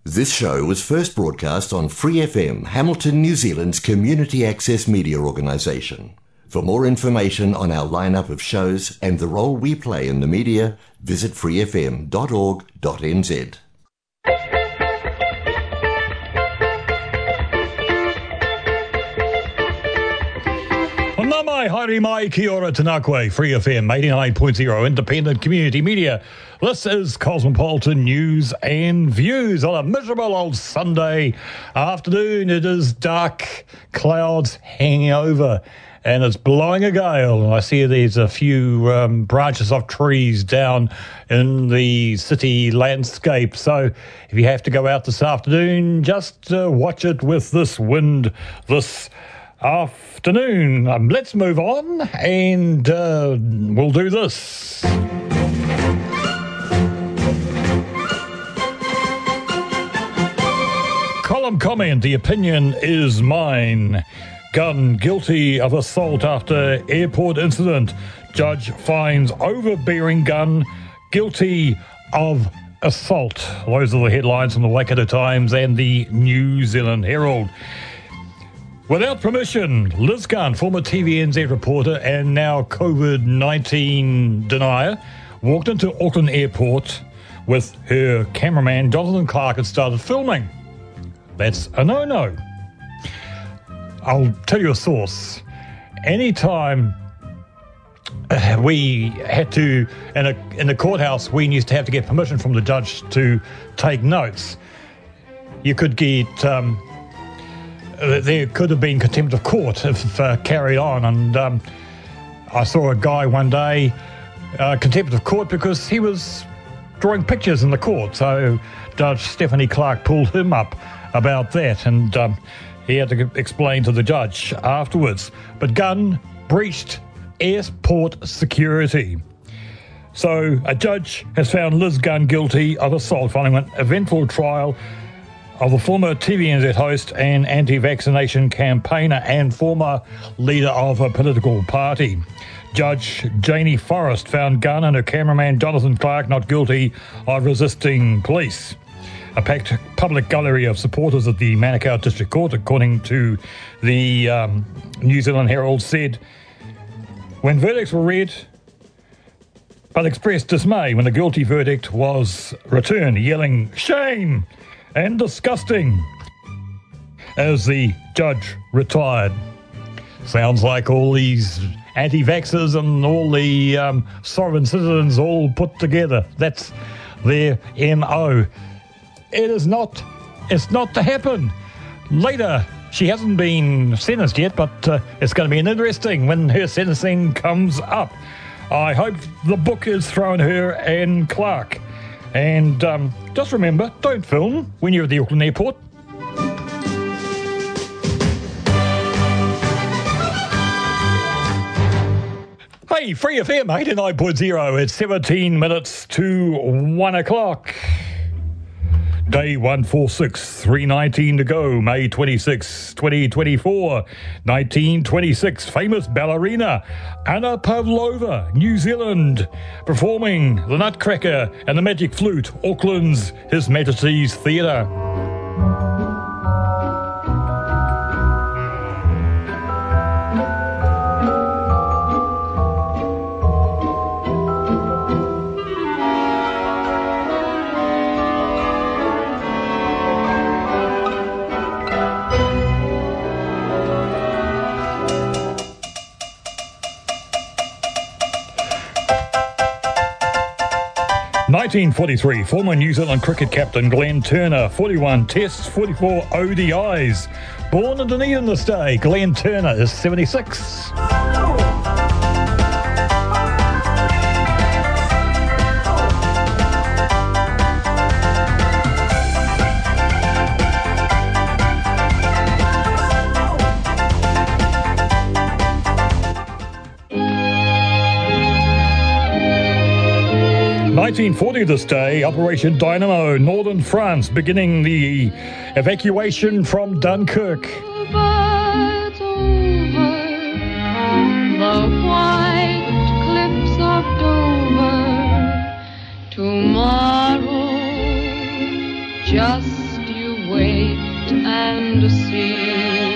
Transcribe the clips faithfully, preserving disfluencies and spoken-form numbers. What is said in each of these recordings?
This show was first broadcast on Free F M, Hamilton, New Zealand's community access media organisation. For more information on our lineup of shows and the role we play in the media, visit free f m dot org dot n z. Namae, haere mai, kia ora, tēnā koe, Free F M, eighty-nine point zero, independent community media. This is Cosmopolitan News and Views on a miserable old Sunday afternoon. It is dark, clouds hanging over, and it's blowing a gale. And I see there's a few um, branches of trees down in the city landscape. So if you have to go out this afternoon, just uh, watch it with this wind, this afternoon. Um, let's move on, and uh, we'll do this. Column comment, the opinion is mine. Gun guilty of assault after airport incident. Judge finds overbearing gun guilty of assault. Those are the headlines from the Waikato Times and the New Zealand Herald. Without permission, Liz Gunn, former T V N Z reporter and now COVID nineteen denier, walked into Auckland Airport with her cameraman, Jonathan Clark, and started filming. That's a no-no. I'll tell you a source. Anytime we had to, in, a, in the courthouse, we used to have to get permission from the judge to take notes. You could get... Um, There could have been contempt of court if uh, carried on, and um, I saw a guy one day uh, contempt of court because he was drawing pictures in the court. So Judge Stephanie Clark pulled him up about that, and um, he had to explain to the judge afterwards. But Gunn breached airport security. So a judge has found Liz Gunn guilty of assault following an eventful trial of the former T V N Z host and anti-vaccination campaigner and former leader of a political party. Judge Janie Forrest found Gunn and her cameraman Jonathan Clark not guilty of resisting police. A packed public gallery of supporters at the Manukau District Court, according to the um, New Zealand Herald, said when verdicts were read, but expressed dismay when the guilty verdict was returned, yelling, "Shame!" and disgusting, as the judge retired. Sounds like all these anti-vaxxers and all the um, sovereign citizens all put together. That's their M O. It is not, it's not to happen. Later, she hasn't been sentenced yet, but uh, it's going to be interesting when her sentencing comes up. I hope the book is thrown her and Clark. And um, just remember, don't film when you're at the Auckland Airport. Hey, Free F M eighty-nine point zero, it's seventeen minutes to one o'clock. Day one forty-six, three nineteen to go, May twenty-sixth, twenty twenty-four. nineteen twenty-six, famous ballerina Anna Pavlova, New Zealand, performing the Nutcracker and the Magic Flute, Auckland's His Majesty's Theatre. nineteen forty-three, former New Zealand cricket captain Glenn Turner, forty-one tests, forty-four O D Is. Born in Dunedin this day, Glenn Turner is seventy-six. nineteen forty this day, Operation Dynamo, northern France, beginning the evacuation from Dunkirk. Birds over the white cliffs of Dover, tomorrow Just you wait and see.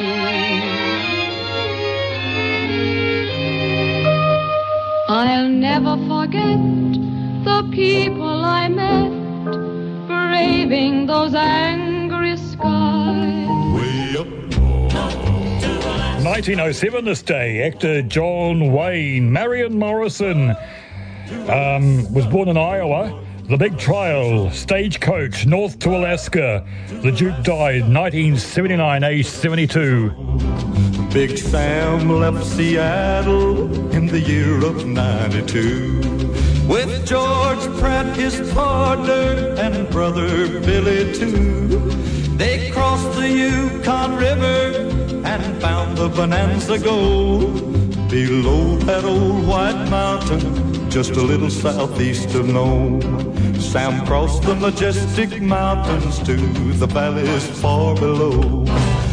I'll never forget the people I met braving those angry skies. Way up. nineteen oh seven this day, actor John Wayne. Marion Morrison um, was born in Iowa. The Big Trial, Stagecoach, North to Alaska. The Duke died nineteen seventy-nine, aged seventy-two. Big Sam left Seattle in the year of ninety-two with George Pratt, his partner, and brother Billy too. They crossed the Yukon River and found the Bonanza Gold below that old white mountain, just a little southeast of Nome. Sam crossed the majestic mountains to the valleys far below.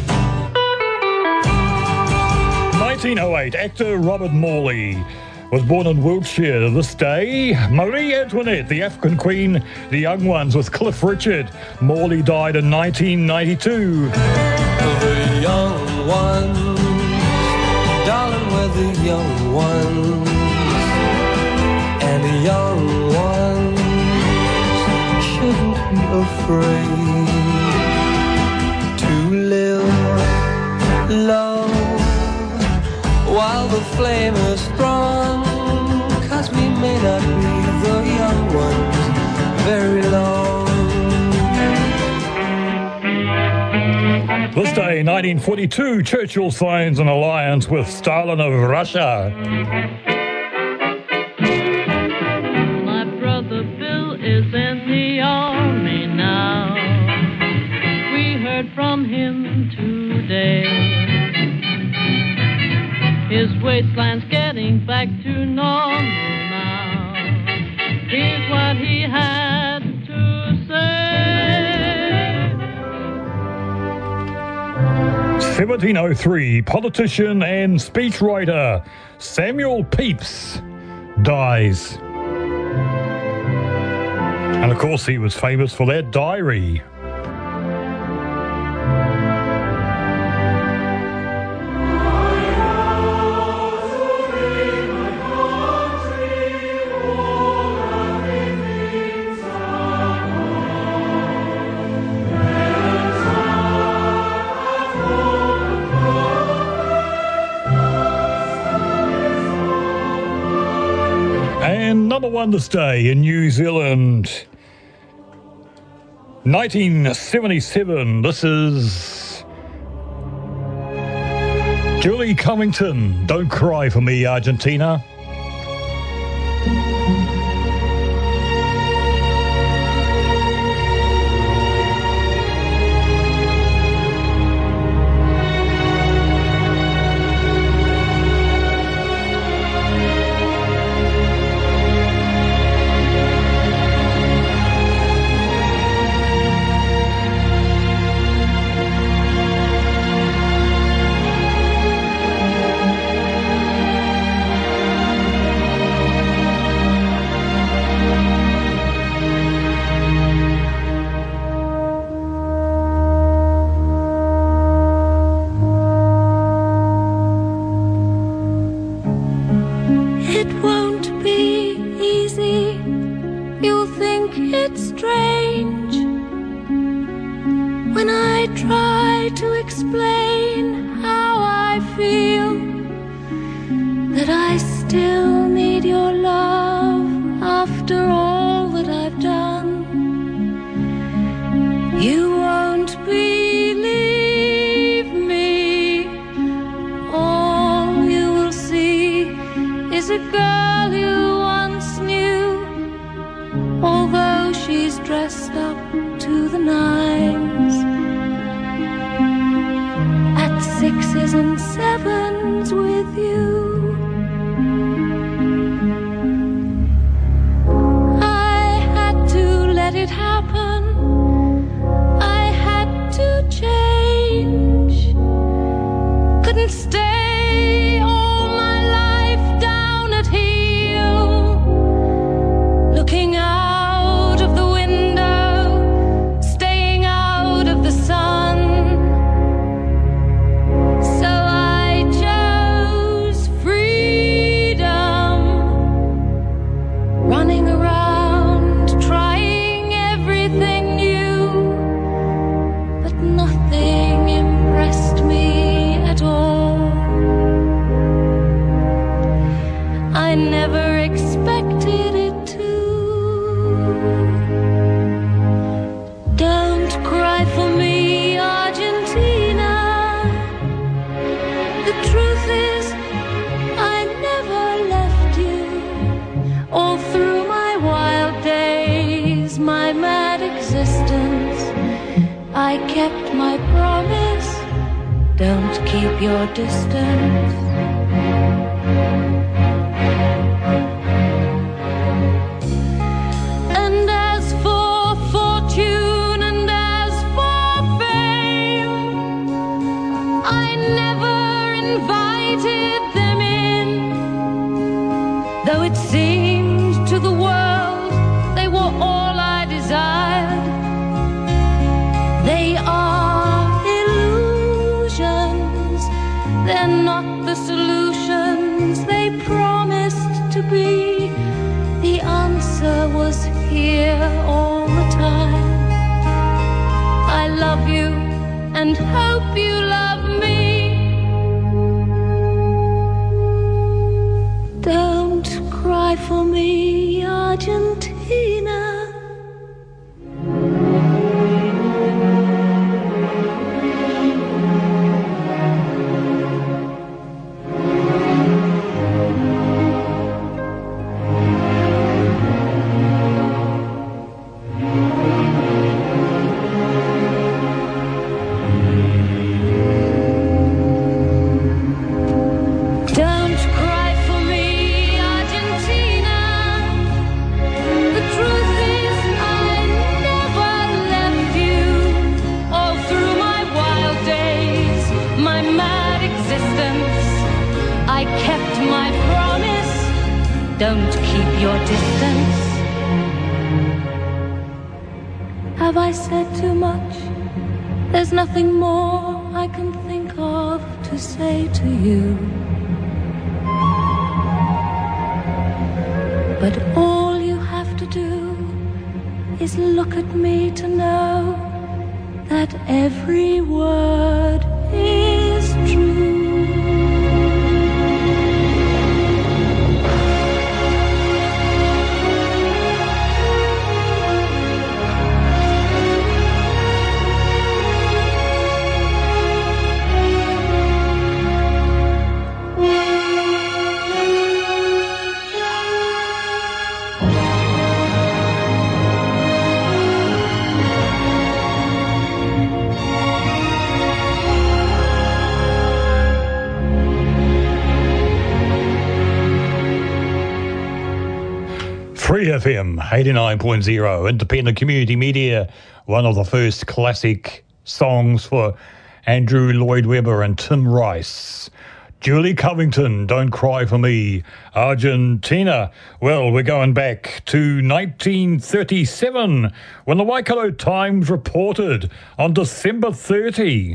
nineteen oh eight, actor Robert Morley was born in Wiltshire this day. Marie Antoinette, the African Queen, The Young Ones with Cliff Richard. Morley died in nineteen ninety-two. The young ones, darling, we're the young ones, and the young ones shouldn't be afraid to live low while the flame is strong, 'cause we may not be the young ones very long. This day, nineteen forty-two, Churchill signs an alliance with Stalin of Russia. My brother Bill is in the army now. We heard from him today. His waistline's getting back to normal now. Here's what he had to say. seventeen oh three, politician and speechwriter Samuel Pepys dies. And of course he was famous for that diary. And number one this day in New Zealand, nineteen seventy-seven. This is Julie Cummington, Don't Cry for Me, Argentina. Don't cry for me, Argentina. The truth is, I never left you. All through my wild days, my mad existence, I kept my promise. Don't keep your distance. And as for fortune and as for fame, I never invited them in. Though it seemed to the world they were all I desired, they are illusions. They're not the solutions they promised to be. The answer was here all the time. I love you and hope you love me. Don't cry for me, Argentina. Don't cry for me, Argentina. The truth is, I never left you. All through my wild days, my mad existence, I kept my promise. Don't keep your distance. Have I said too much? There's nothing more I can think of to say to you. But all you have to do is look at me to know that every word is true. Free F M eighty-nine point oh, independent community media, one of the first classic songs for Andrew Lloyd Webber and Tim Rice. Julie Covington, Don't Cry for Me, Argentina. Well, we're going back to nineteen thirty-seven, when the Waikato Times reported on December thirtieth,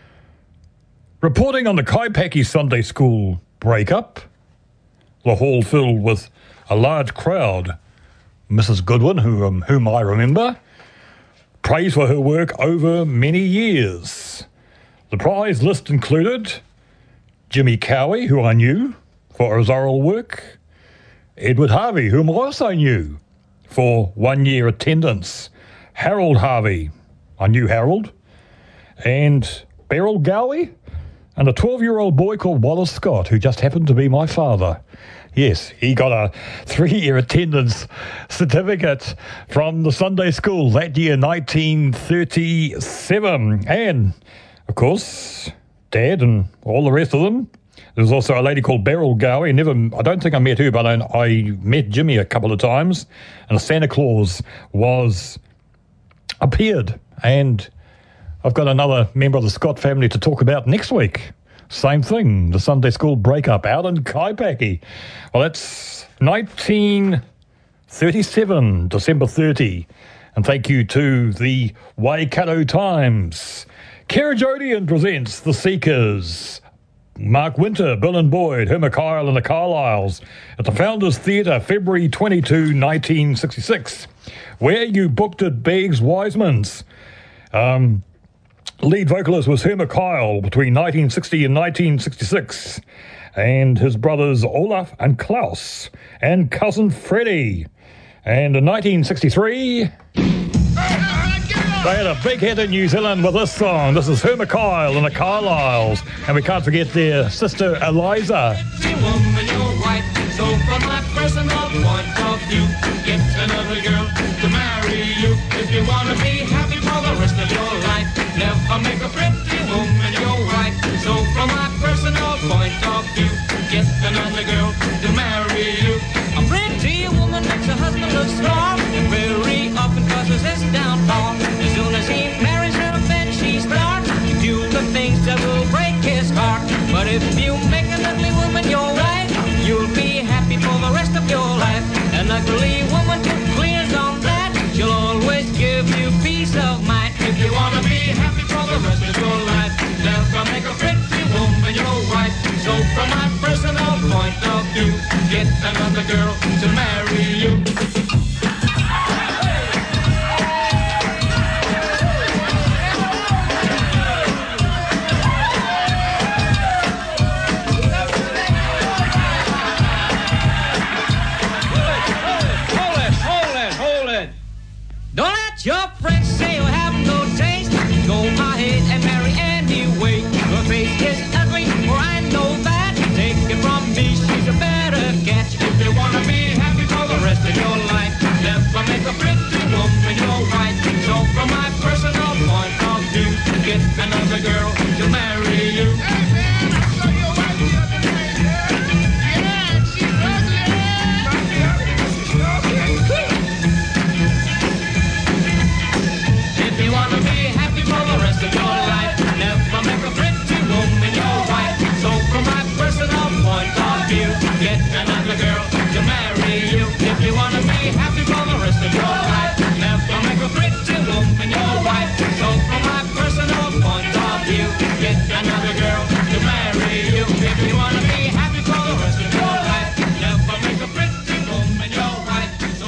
reporting on the Kaipaki Sunday School breakup, the hall filled with a large crowd. Missus Goodwin, who, um, whom I remember, praised for her work over many years. The prize list included Jimmy Cowie, who I knew for his oral work, Edward Harvey, whom I also knew for one-year attendance, Harold Harvey, I knew Harold, and Beryl Gowie, and a twelve-year-old boy called Wallace Scott, who just happened to be my father. Yes, he got a three-year attendance certificate from the Sunday school that year, nineteen thirty-seven. And, of course, Dad and all the rest of them. There's also a lady called Beryl Gowie. Never, I don't think I met her, but I, I met Jimmy a couple of times. And Santa Claus was appeared. And I've got another member of the Scott family to talk about next week. Same thing, the Sunday school breakup out in Kaipaki. Well, that's nineteen thirty-seven, December thirtieth. And thank you to the Waikato Times. Kara Jodian presents The Seekers. Mark Winter, Bill and Boyd, Herma Kyle and the Carlyles at the Founders Theatre, February twenty-second, nineteen sixty-six. Where You Booked It Begs Wisemans. Um... Lead vocalist was Herma Kyle between nineteen sixty and nineteen sixty-six, and his brothers Olaf and Klaus, and cousin Freddie. And in nineteen sixty-three... They had a big hit in New Zealand with this song. This is Herma Kyle and the Carlisles. And we can't forget their sister Eliza. Woman, you're right. So from my personal point of view, get another girl to marry you. If you want to be happy for the rest of your life, never make a pretty woman your wife. So from my personal point of view, get another girl to marry you. A pretty woman makes her husband look strong, and very often causes his downfall. As soon as he marries her, then she starts to do the things that will break his heart. But if you make an ugly woman your wife, you'll be happy for the rest of your life. An ugly woman who clears on that, she'll always give you peace of mind. If you want to be happy for the rest of your life, never make a pretty woman your wife. So from my personal point of view, get another girl to marry you. Don't let your friends say you have no taste. Go ahead and marry anyway. Her face is ugly, for I know that. Take it from me, she's a better catch. If you wanna be happy for the rest of your life, never make a pretty woman your wife. So from my personal point of view, get another girl to marry you. Hey man, I saw your wife the other day. Yeah, she's ugly. She's ugly. If you wanna be happy for the rest of your life, never make a pretty woman your wife. So from my personal point of view, get another girl to marry you. If you wanna be happy for the rest of your life, never make a pretty woman your wife. So from my personal point of view, get another girl to marry you. If you wanna be happy for the rest of your life, never make a pretty woman your wife. So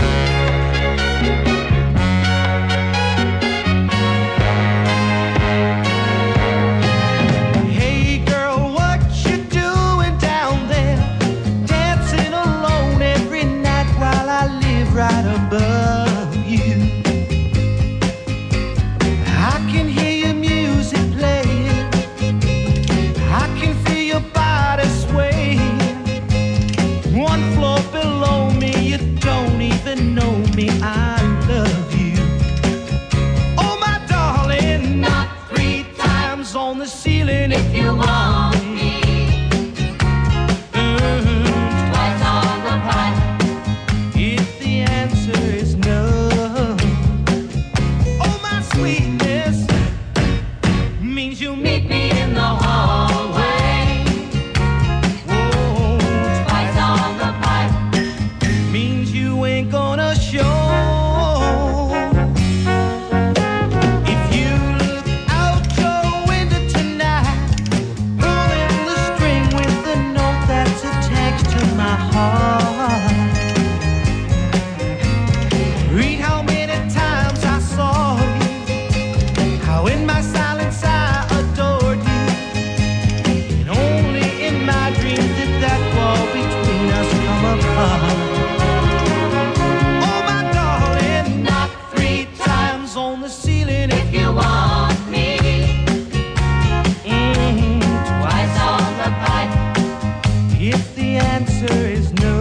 right above you. I can hear your music playing, I can feel your body swaying. One floor below me, you don't even know me, I love you. Oh my darling, not three times on the ceiling if you want me. Twice on the pipe. If the answer is no, oh my sweetness means you meet me in the hallway. Whoa, twice on the pipe means you ain't gonna show. If you look out your window tonight, pulling the string with the note that's attached to my heart. Read how many times I saw you, how in my silence I adored you, and only in my dreams did that wall between us come apart. Oh my darling, not three times on the ceiling if you want me. Mm, twice on the pipe if the answer is no.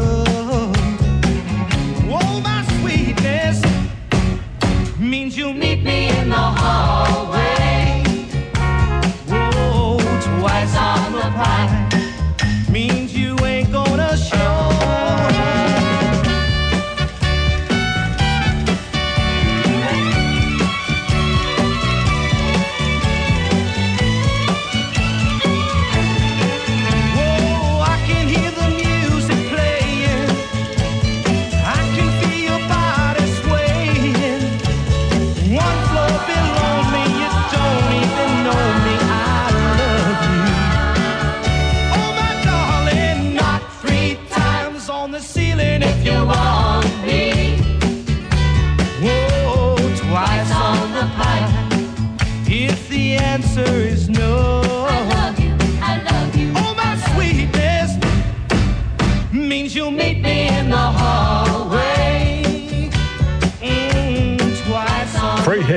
Oh my sweetness means you meet me in the hallway. Whoa, twice on the pipe means you ain't gonna show.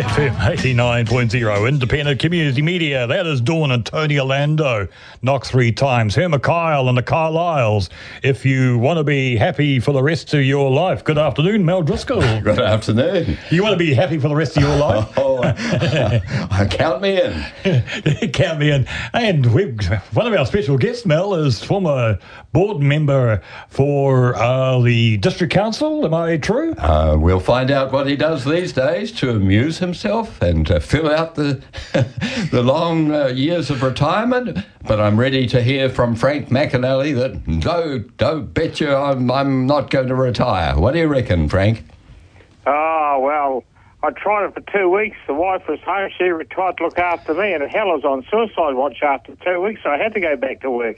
F M eighty-nine point zero, independent community media. That is Dawn and Tony Orlando. Knock three times. Herma Kyle and the Carlisles. If you want to be happy for the rest of your life. Good afternoon, Mel Driscoll. Good afternoon. You want to be happy for the rest of your life? Oh, uh, count me in. Count me in. And we've, one of our special guests, Mel, is former board member for uh, the District Council. Am I true? Uh, we'll find out what he does these days to amuse himself and to fill out the the long uh, years of retirement. But I'm ready to hear from Frank McAnally that no, don't bet you I'm, I'm not going to retire. What do you reckon, Frank? Oh, well, I tried it for two weeks. The wife was home. She tried to look after me, and hell, I was on suicide watch after two weeks, so I had to go back to work.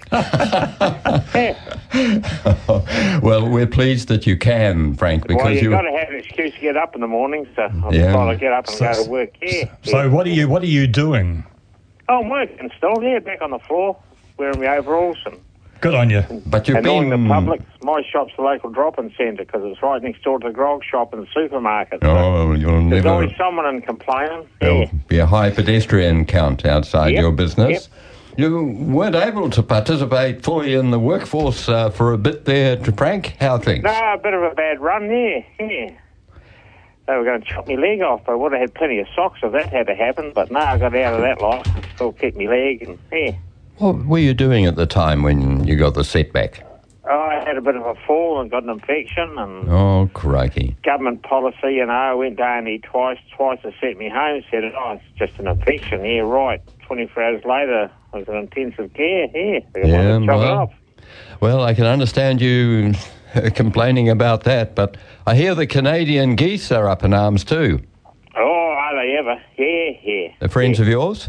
Yeah. Well, we're pleased that you can, Frank, because well, you've you... got to have an excuse to get up in the morning, so I'm Yeah. trying to get up and So- go to work. Yeah. So yeah. what are you what are you doing? Oh, I'm working still, yeah, back on the floor, wearing my overalls and Good on you. But you've annoying been... the public. My shop's the local drop-in centre because it's right next door to the grog shop and the supermarket. So Oh, you'll there's never... always someone in complaining. There'll Yeah. be a high pedestrian count outside Yep, your business. You weren't able to participate fully in the workforce uh, for a bit there, Frank. How are things? No, a bit of a bad run, yeah, yeah. They were going to chop my leg off. I would have had plenty of socks if that had to happen, but no, I got out of that lot. Still kept my leg, and yeah. What were you doing at the time when you got the setback? I had a bit of a fall and got an infection, and Oh, crikey. government policy, you know, I went to A and E twice. Twice they sent me home, said, oh, it's just an infection. Yeah, right. twenty-four hours later, I was in intensive care. Yeah, they Yeah, wanted to chop it well, off. Well, I can understand you complaining about that, but I hear the Canadian geese are up in arms too. Oh, are they ever? Yeah, yeah. They're friends of yours?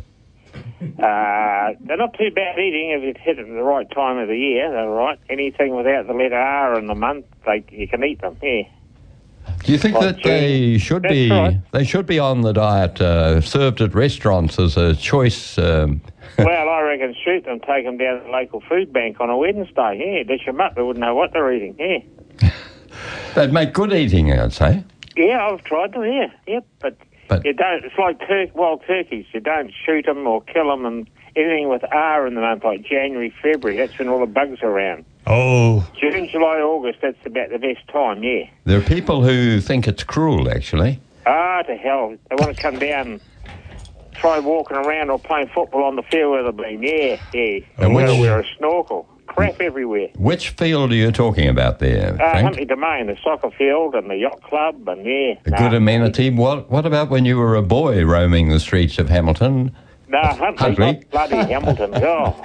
Uh, they're not too bad eating if you hit it at the right time of the year. They're all right. Anything without the letter R in the month, they you can eat them. Yeah. Do you think Like that they cheese. should That's be right. they should be on the diet, uh, served at restaurants as a choice? Um, Well, I reckon shoot them, take them down to the local food bank on a Wednesday. Yeah, dish them up. They wouldn't know what they're eating. Yeah. they'd make good eating, I'd say. Yeah, I've tried them. Yeah, yep. But, But- you don't. It's like tur- wild turkeys. You don't shoot them or kill them, and anything with R in the month, like January, February. That's when all the bugs are around. Oh, June, July, August. That's about the best time. Yeah. There are people who think it's cruel, actually. Ah, to hell. They want to come down and try walking around or playing football on the field where they've been. Yeah, yeah. And They've got to which- wear a snorkel. Crap everywhere. Which field are you talking about there, Uh, Frank? Huntley Domain, the soccer field and the yacht club, and yeah. A nah, good amenity. What What about when you were a boy roaming the streets of Hamilton? No, Huntley, Huntley? not bloody Hamilton. Oh.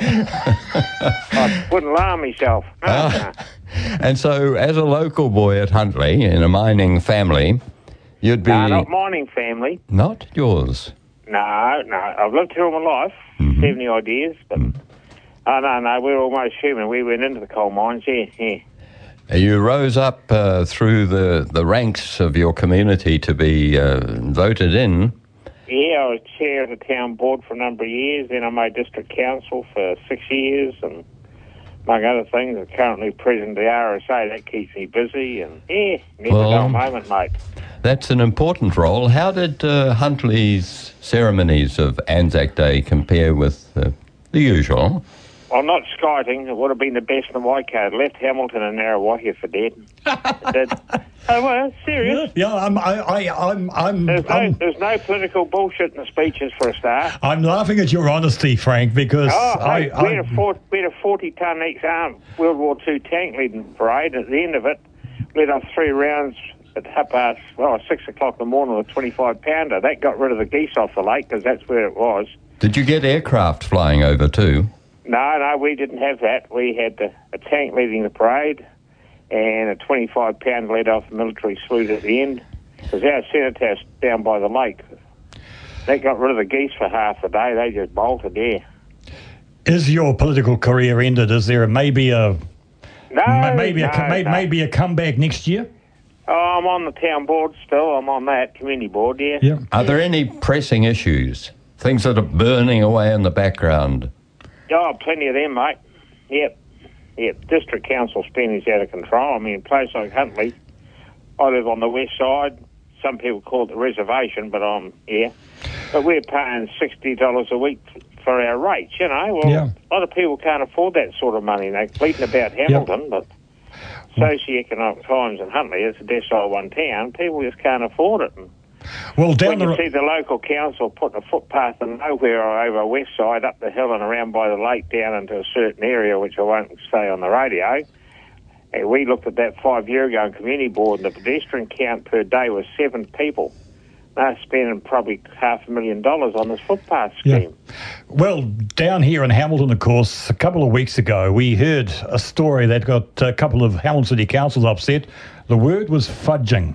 I wouldn't allow myself. No, Ah. no. And so, as a local boy at Huntley, in a mining family, you'd be... No, not mining family. Not yours. No, no. I've lived here all my life, Mm-hmm. seventy odd years, but oh no, no, we're almost human. We went into the coal mines, yeah, yeah. You rose up uh, through the, the ranks of your community to be uh, voted in. Yeah, I was chair of the town board for a number of years, then I made district council for six years, and among other things, I'm currently president of the R S A. That keeps me busy, and yeah, never Well- dull moment, mate. That's an important role. How did uh, Huntley's ceremonies of Anzac Day compare with uh, the usual? Well, not skiting. It would have been the best in the white card. Left Hamilton and Narrawahia for dead. It did. Oh, well, serious. yeah. I'm I, I I'm I'm There's no, I'm, there's no political bullshit in the speeches for a start. I'm laughing at your honesty, Frank, because Oh, I, hey, I we had a four, we had a forty-ton ex-arm World War Two tank leading parade. At the end of it, led off three rounds at half past, well, six o'clock in the morning with a twenty-five pounder. That got rid of the geese off the lake because that's where it was. Did you get aircraft flying over too? No, no, we didn't have that. We had the, a tank leading the parade and a twenty-five pounder let off military salute at the end. Because our cenotaph down by the lake, they got rid of the geese for half the day. They just bolted there. Is your political career ended? Is there maybe a No, ma- maybe no, a co- may- no. maybe a comeback next year? Oh, I'm on the town board still. I'm on that community board, yeah. Yeah. Are there any pressing issues? Things that are burning away in the background? Oh, plenty of them, mate. Yep. Yep. District council spending's out of control. I mean, a place like Huntley, I live on the west side, some people call it the reservation, but I'm yeah. But we're paying sixty dollars a week for our rates, you know. Well, Yeah. a lot of people can't afford that sort of money. They're bleating about Hamilton, but socioeconomic times in Huntley, it's a decile one town, people just can't afford it. And Well, down when the you ro- see the local council putting a footpath in nowhere or over west side, up the hill and around by the lake down into a certain area, which I won't say on the radio, and we looked at that five year ago in community board, and the pedestrian count per day was seven people. They're spending probably half a million dollars on this footpath scheme. Yeah. Well, down here in Hamilton, of course, a couple of weeks ago, we heard a story that got a couple of Hamilton City Councils upset. The word was fudging.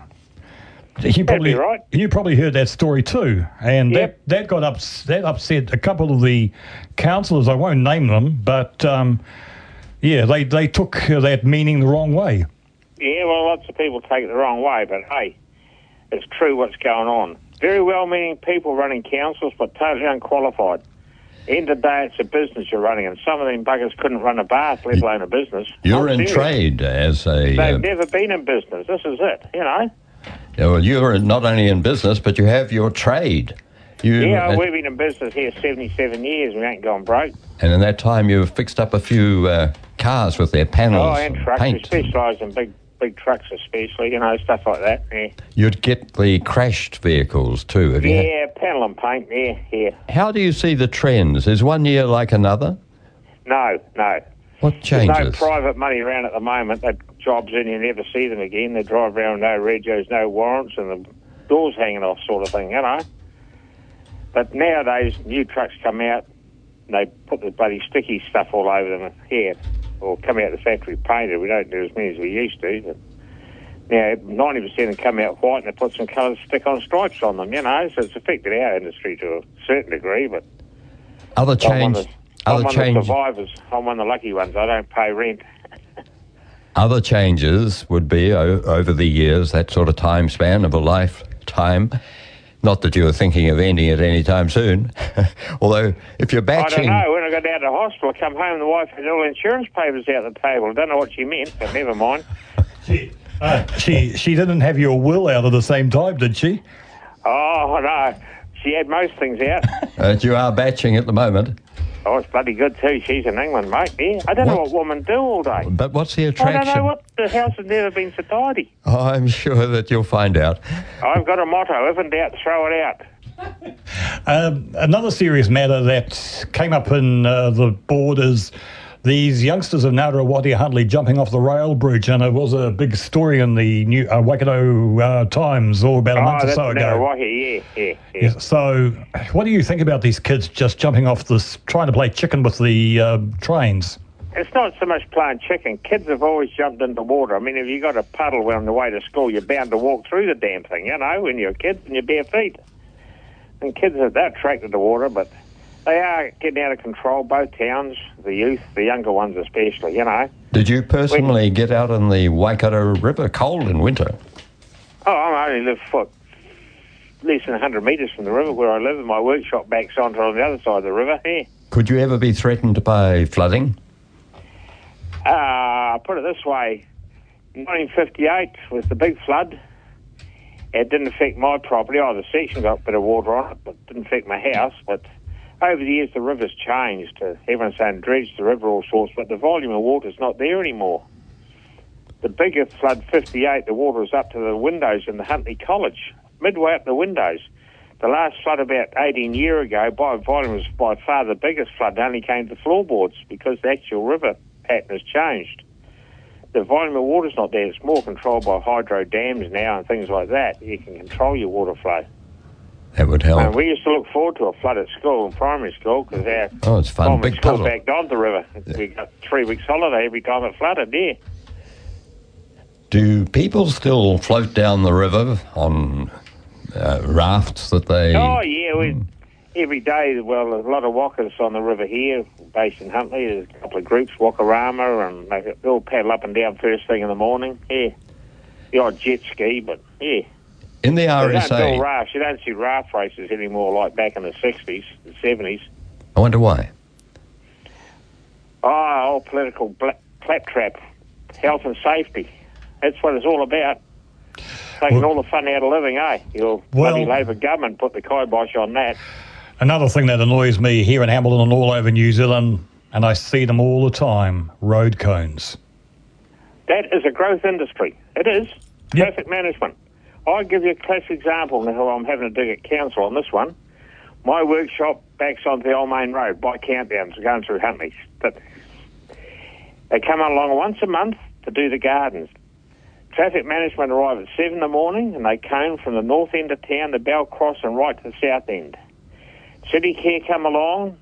You probably, be right. you probably heard that story too, and Yep. that, that got ups, that upset a couple of the councillors. I won't name them, but um, yeah, they they took that meaning the wrong way. Yeah, well, lots of people take it the wrong way, but hey, it's true what's going on. Very well-meaning people running councils, but totally unqualified. End of the day, it's a business you're running, and some of them buggers couldn't run a bath, let alone a business. You're I'm in serious. trade as a... They've uh, never been in business. This is it, you know. yeah, well, you're not only in business, but you have your trade. You, Yeah, uh, we've been in business here seventy-seven years. We ain't gone broke. and in that time, you've fixed up a few uh, cars with their panels Oh, and trucks. We paint. specialise in big, big trucks, especially, you know, stuff like that. Yeah, You'd get the crashed vehicles too. Have you? yeah, panel and paint. Yeah, yeah. How do you see the trends? Is one year like another? No, no. What There's changes? no private money around at the moment. They jobs in, you never see them again. They drive around with no radios, no warrants, and the doors hanging off, sort of thing, you know. But nowadays, new trucks come out, and they put the bloody sticky stuff all over them here, or come out the factory painted. We don't do as many as we used to, but now ninety percent of them come out white, and they put some coloured stick-on stripes on them, you know. So it's affected our industry to a certain degree, but Other I'm one change. of the, I'm Other one change. of the survivors. I'm one of the lucky ones. I don't pay rent. Other changes would be o- over the years, that sort of time span of a lifetime. Not that you were thinking of ending it any time soon. Although, if you're I batching, don't know. When I got down to hospital, I come home, the wife had all the insurance papers out the table. I don't know what she meant, but never mind. She, uh, she she didn't have your will out at the same time, did she? Oh, no. She had most things out. uh, you are batching at the moment. Oh, it's bloody good, too. She's in England, mate. Yeah. I don't know What? what women do all day. But what's the I attraction? don't know what. The house has never been so tidy. Oh, I'm sure that you'll find out. I've got a motto. If in doubt, throw it out. Um, another serious matter that came up in uh, the board is these youngsters of Ngaruawati Huntley jumping off the rail bridge, and it was a big story in the New uh, Waikato uh, Times all about a Oh, month or that's so ago. Ngaruawati, yeah, yeah, yeah. Yeah, so, what do you think about these kids just jumping off this, trying to play chicken with the uh, trains? It's not so much playing chicken. Kids have always jumped into water. I mean, if you got a puddle on the way to school, you're bound to walk through the damn thing, you know, when you're kids and your bare feet. And kids are they're attracted to water, but they are getting out of control, both towns, the youth, the younger ones especially, you know. Did you personally get out in the Waikato River cold in winter? Oh, I only live foot less than one hundred metres from the river where I live, and my workshop backs onto on the other side of the river, yeah. Could you ever be threatened by flooding? Uh, put it this way, nineteen fifty-eight was the big flood. It didn't affect my property. Oh, the section got a bit of water on it, but it didn't affect my house. But over the years, the river's changed. Uh, everyone's saying dredge the river, all sorts, but the volume of water's not there anymore. The bigger flood, fifty-eight, the water was up to the windows in the Huntley College, midway up the windows. The last flood about eighteen years ago, by volume, was by far the biggest flood. It only came to floorboards because the actual river pattern has changed. The volume of water's not there. It's more controlled by hydro dams now and things like that. You can control your water flow. That would help. And we used to look forward to a flood at school, in primary school, because our Oh, it's fun. primary Big school puddle. backed on the river. We got three weeks holiday every time it flooded, yeah. Do people still float down the river on uh, rafts that they... Oh, yeah, we, every day, well, there's a lot of walkers on the river here, based in Huntley. There's a couple of groups, Wakarama, and they they all paddle up and down first thing in the morning, yeah. The odd jet ski, but, yeah. In the They R don't S build A, rafts. You don't see raft races anymore like back in the sixties, the seventies. I wonder why. Oh, all political bla- claptrap, health and safety. That's what it's all about. Taking Well- all the fun out of living, eh? Your Well- bloody Labor government put the kibosh on that. Another thing that annoys me here in Hamilton and all over New Zealand, and I see them all the time, road cones. That is a growth industry. It is. Yep. Traffic management. I'll give you a classic example now. I'm having to dig at council on this one. My workshop backs onto the old main road by countdowns going through Huntley's. But they come along once a month to do the gardens. Traffic management arrive at seven in the morning and they cone from the north end of town to Bell Cross and right to the south end. City Care come along,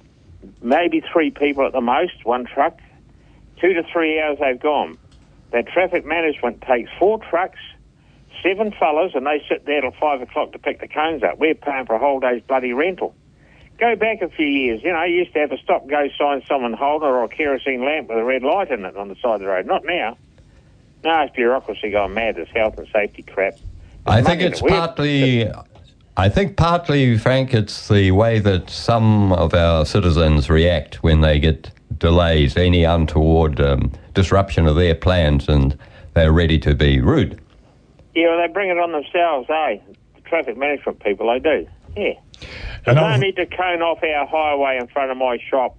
maybe three people at the most, one truck. Two to three hours they've gone. That traffic management takes four trucks, seven fellas, and they sit there till five o'clock to pick the cones up. We're paying for a whole day's bloody rental. Go back a few years, you know, you used to have a stop-go sign, someone holder or a kerosene lamp with a red light in it on the side of the road. Not now. No, it's bureaucracy gone mad. It's health and safety crap. I There's think money it's in it. We're- partly, I think partly, Frank, it's the way that some of our citizens react when they get delays, any untoward um, disruption of their plans, and they're ready to be rude. Yeah, well, they bring it on themselves, eh? The traffic management people, they do. Yeah. They Another- don't need to cone off our highway in front of my shop.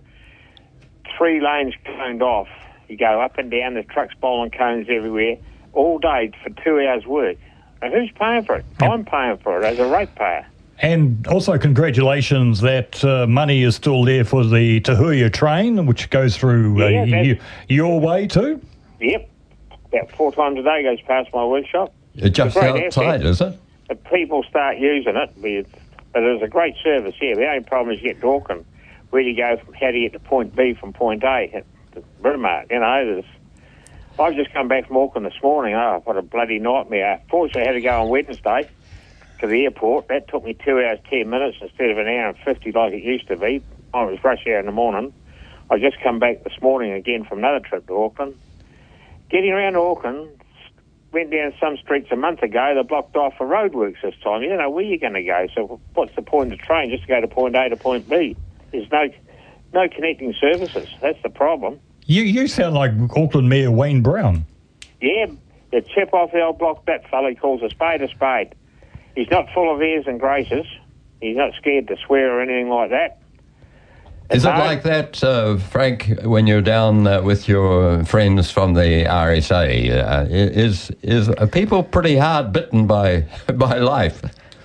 Three lanes coned off. You go up and down, there's trucks bowling cones everywhere, all day for two hours' work. And who's paying for it? Yep. I'm paying for it as a ratepayer. And also congratulations that uh, money is still there for the Tahuya train, which goes through uh, Yeah, that's- you, your way too. Yep. About four times a day goes past my workshop. It's just It's a great outside, asset. is it? If people start using it, we- but it's a great service here. The only problem is you get to Auckland. Where do you go from, how do you get to point B from point A? At the Britomart, you know, there's... I've just come back from Auckland this morning. Oh, what a bloody nightmare. Fortunately, I had to go on Wednesday to the airport. That took me two hours, ten minutes instead of an hour and fifty like it used to be. Oh, it was rush hour in the morning. I just come back this morning again from another trip to Auckland. Getting around to Auckland, went down some streets a month ago. They're blocked off for roadworks this time. You don't know where you're going to go. So what's the point of the train? Just to go to point A to point B. There's no no connecting services. That's the problem. You you sound like Auckland Mayor Wayne Brown. Yeah, the chip off the old block, that fella, he calls a spade a spade. He's not full of airs and graces. He's not scared to swear or anything like that. Is it No. like that, uh, Frank, when you're down uh, with your friends from the R S A? Uh, is is are people pretty hard bitten by by life?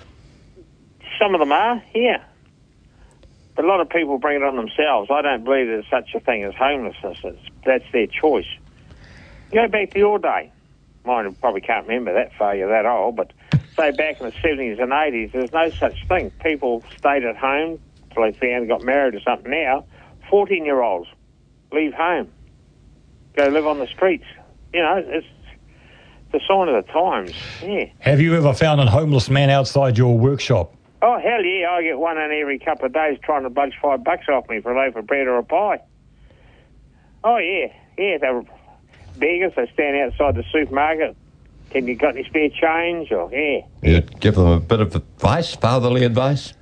Some of them are, yeah. But a lot of people bring it on themselves. I don't believe there's such a thing as homelessness. It's, that's their choice. Go back to your day. Mine probably can't remember that far, you're that old, but say back in the seventies and eighties, there's no such thing. People stayed at home till they found got married or something. Now, fourteen-year-olds leave home, go live on the streets. You know, it's the sign of the times, yeah. Have you ever found a homeless man outside your workshop? Oh, hell yeah, I get one in every couple of days trying to budge five bucks off me for a loaf of bread or a pie. Oh, yeah, yeah, they were beggars. They stand outside the supermarket. Have you got any spare change? Or, yeah. You give them a bit of advice, fatherly advice?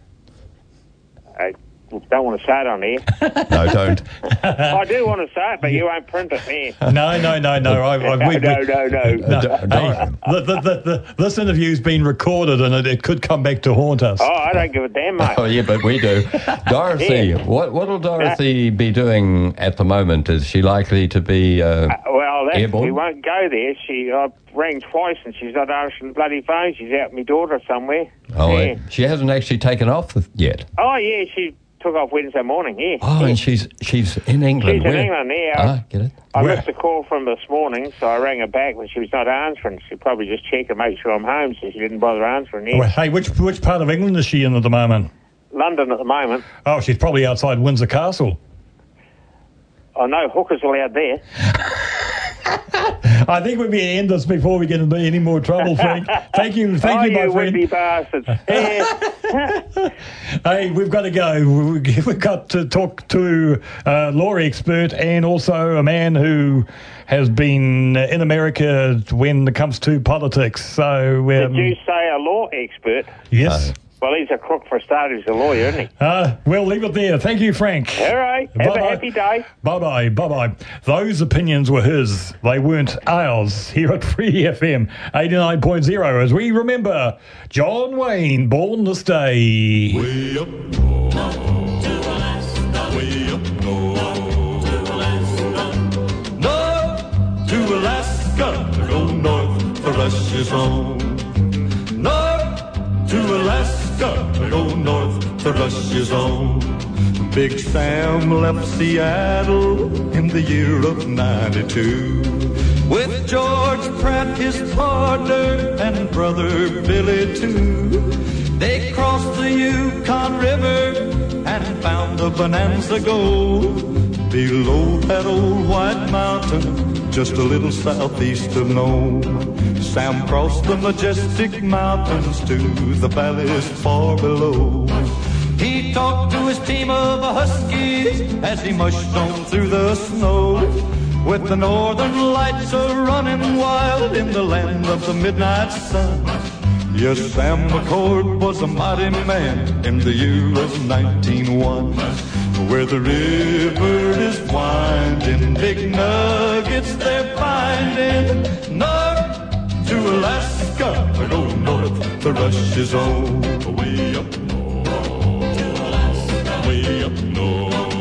I don't want to say it on here. No, don't. I do want to say it, but you won't print it there. No, no, no, no. I, I, No, we, no, we, no, no. no. D- Hey, don't. the, the, the, the, this interview's been recorded and it, it could come back to haunt us. Oh, I don't give a damn, mate. Oh, yeah, but we do. Dorothy, Yeah. what what will Dorothy be doing at the moment? Is she likely to be... Uh, Well, that's, Airborne? we won't go there. She, I rang twice and she's not answering the bloody phone. She's out with my daughter somewhere. oh, yeah. she hasn't actually taken off yet. Oh, yeah, she took off Wednesday morning, yeah. Oh, yeah. and she's she's in England. She's in Where- England, yeah. Ah, get it? I Where- missed a call from her this morning, so I rang her back when she was not answering. She probably just checked to make sure I'm home, so she didn't bother answering. Yeah. Well, hey, which which part of England is she in at the moment? London at the moment. Oh, she's probably outside Windsor Castle. I know hookers allowed there. I think we better end this before we get into any more trouble, Frank. Thank you, thank oh, you, my you friend. wimpy bastards. Yeah. Hey, we've got to go. We- We've got to talk to a law expert and also a man who has been in America when it comes to politics. So, um, Did you say a law expert? yes. Well, he's a crook for starters, a lawyer, isn't he? Uh, we'll leave it there. Thank you, Frank. All right. Have Bye-bye. a happy day. Bye-bye. Bye-bye. Those opinions were his. They weren't ours here at Free F M eighty-nine point oh as we remember John Wayne, born this day. Way up north, way up north, north to Alaska, to go north for Rush's home. North to Alaska, to go north for Rush's home. Big Sam left Seattle in the year of ninety-two with George Pratt, his partner, and brother Billy too. They crossed the Yukon River and found the Bonanza Gold below that old white mountain, just a little southeast of Nome. Sam crossed the majestic mountains to the valleys far below. He talked to his team of Huskies as he mushed on through the snow, with the northern lights a-running wild in the land of the midnight sun. Yes, Sam McCord was a mighty man in the year of nineteen oh one, where the river is winding, big nuggets they're finding. North to Alaska, or go north to Rush's home. Way up north, way up north.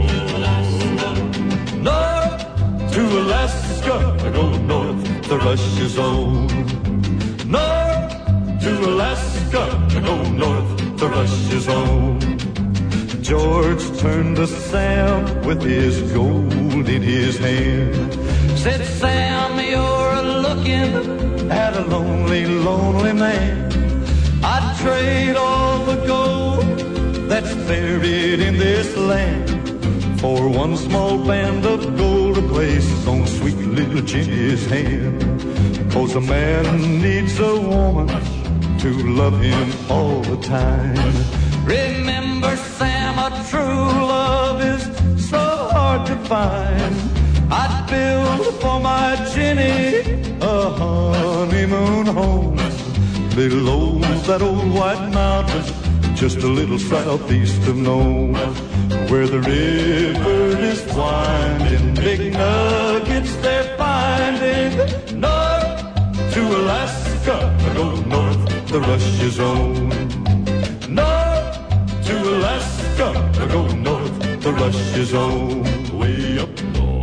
North to Alaska, or go north to Rush's home. North to Alaska, to go north to Rush's home. George turned to Sam with his gold in his hand. Said, Sam, you're looking at a lonely, lonely man. I'd trade all the gold that's buried in this land for one small band of gold to place on sweet little Jenny's hand. 'Cause a man needs a woman to love him all the time. Remember, Sam, a true love is so hard to find. I'd build for my Jenny a honeymoon home below that old white mountain, just a little southeast of Nome, where the river is winding, big nuggets they're finding. North to Alaska, go north, the Rush's own. North to Alaska, go north, the Rush's own. Way up